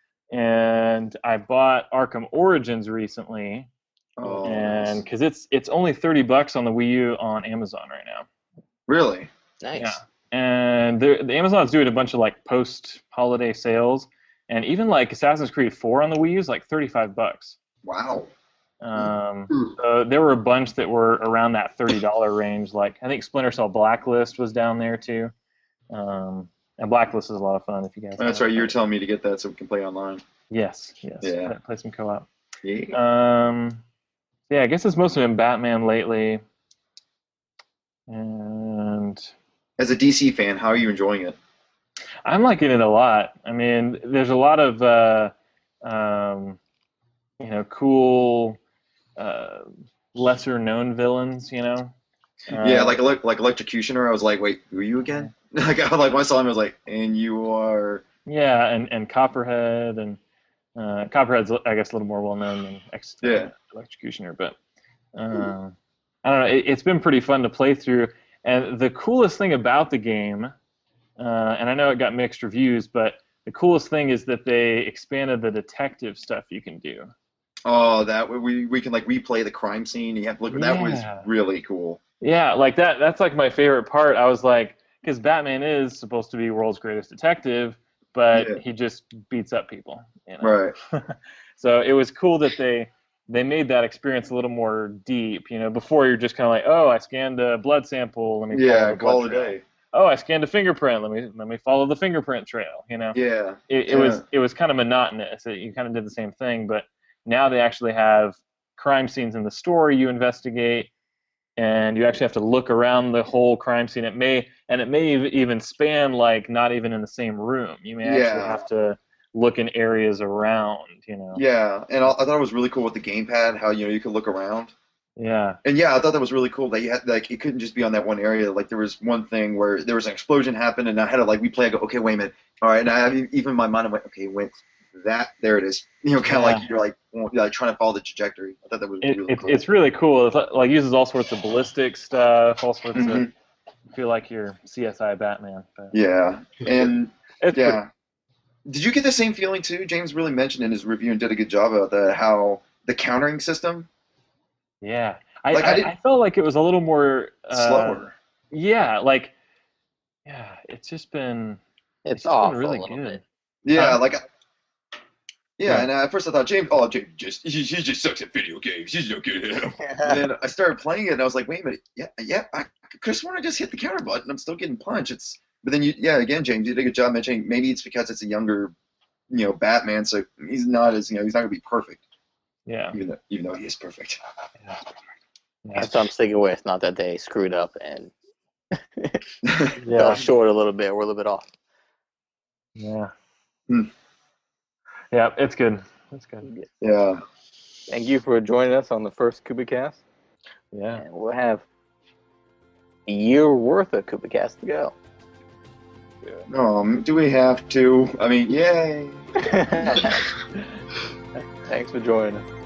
and I bought Arkham Origins recently, Oh, and because it's it's only thirty bucks on the Wii U on Amazon right now. really? Nice. Yeah. And the the Amazon's doing a bunch of like post holiday sales, and even like Assassin's Creed four on the Wii U is like thirty-five bucks. Wow. Um, so there were a bunch that were around that thirty dollar range. Like I think Splinter Cell Blacklist was down there too. Um, and Blacklist is a lot of fun if you guys. That's haven't right. You were played. telling me to get that so we can play online. Yes, yes. Yeah. Play, play some co-op. Yeah. Um, yeah, I guess it's mostly been Batman lately, and as a D C fan, how are you enjoying it? I'm liking it a lot. I mean, there's a lot of uh, um, you know, cool, uh, lesser known villains. You know. Uh, yeah, like like like Electrocutioner. I was like, wait, who are you again? like I like when I saw him, I was like, and you are. Yeah, and, and Copperhead and uh, Copperhead's I guess a little more well known than Ex- Yeah. Electrocutioner, but uh, I don't know. It, it's been pretty fun to play through, and the coolest thing about the game, uh, and I know it got mixed reviews, but the coolest thing is that they expanded the detective stuff you can do. Oh, that we we can like replay the crime scene. You have to look. That was Yeah. really cool. Yeah, like that. That's like my favorite part. I was like, because Batman is supposed to be world's greatest detective, but Yeah. he just beats up people. You know? Right. So it was cool that they they made that experience a little more deep. You know, before you're just kind of like, oh, I scanned a blood sample. Let me follow Yeah, the call blood it a trail. day. Oh, I scanned a fingerprint. Let me let me follow the fingerprint trail. You know. Yeah. It, it yeah. was it was kind of monotonous. It, you kind of did the same thing, but now they actually have crime scenes in the story you investigate, and you actually have to look around the whole crime scene. It may and it may ev- even span like not even in the same room. You may actually Yeah. have to look in areas around. You know. Yeah, and I, I thought it was really cool with the gamepad, how you know you could look around. Yeah. And yeah, I thought that was really cool that you had like it couldn't just be on that one area. Like there was one thing where there was an explosion happened, and I had to like replay. I go, okay, wait a minute, all right, and I have even in my mind, I went, okay, wait, that there it is. You know, kind of Yeah. like you're like you're like trying to follow the trajectory. I thought that was It, really it, cool. it's really cool. It's like, like uses all sorts of ballistic stuff, all sorts Mhm. of. I feel like you're C S I Batman. But Yeah, and it's yeah. Did you get the same feeling too? James really mentioned in his review and did a good job about that. How the countering system pretty- yeah. I, Like, I I, didn't- I felt like it was a little more uh, slower. Yeah, like yeah, it's just been It's it's just off been really a little good. bit. Yeah, Huh? like. Yeah, Yeah. and at first I thought James, oh, James just he, he just sucks at video games. He's no good at them. And then I started playing it, and I was like, wait a minute, yeah, yeah, I could have sworn I just hit the counter button. I'm still getting punched. It's, but then you, yeah, again, James, you did a good job mentioning maybe it's because it's a younger, you know, Batman, so he's not as, you know, he's not gonna be perfect, Yeah. even though, even though he is perfect. Yeah. That's what I'm sticking with. Not that they screwed up and Yeah. fell short a little bit. We're a little bit off. Yeah. Hmm. Yeah, it's good. It's good. Yeah. Thank you for joining us on the first KubaCast. Yeah. And we'll have a year worth of KubaCast to go. Um, do we have to? I mean, yay. Thanks for joining us.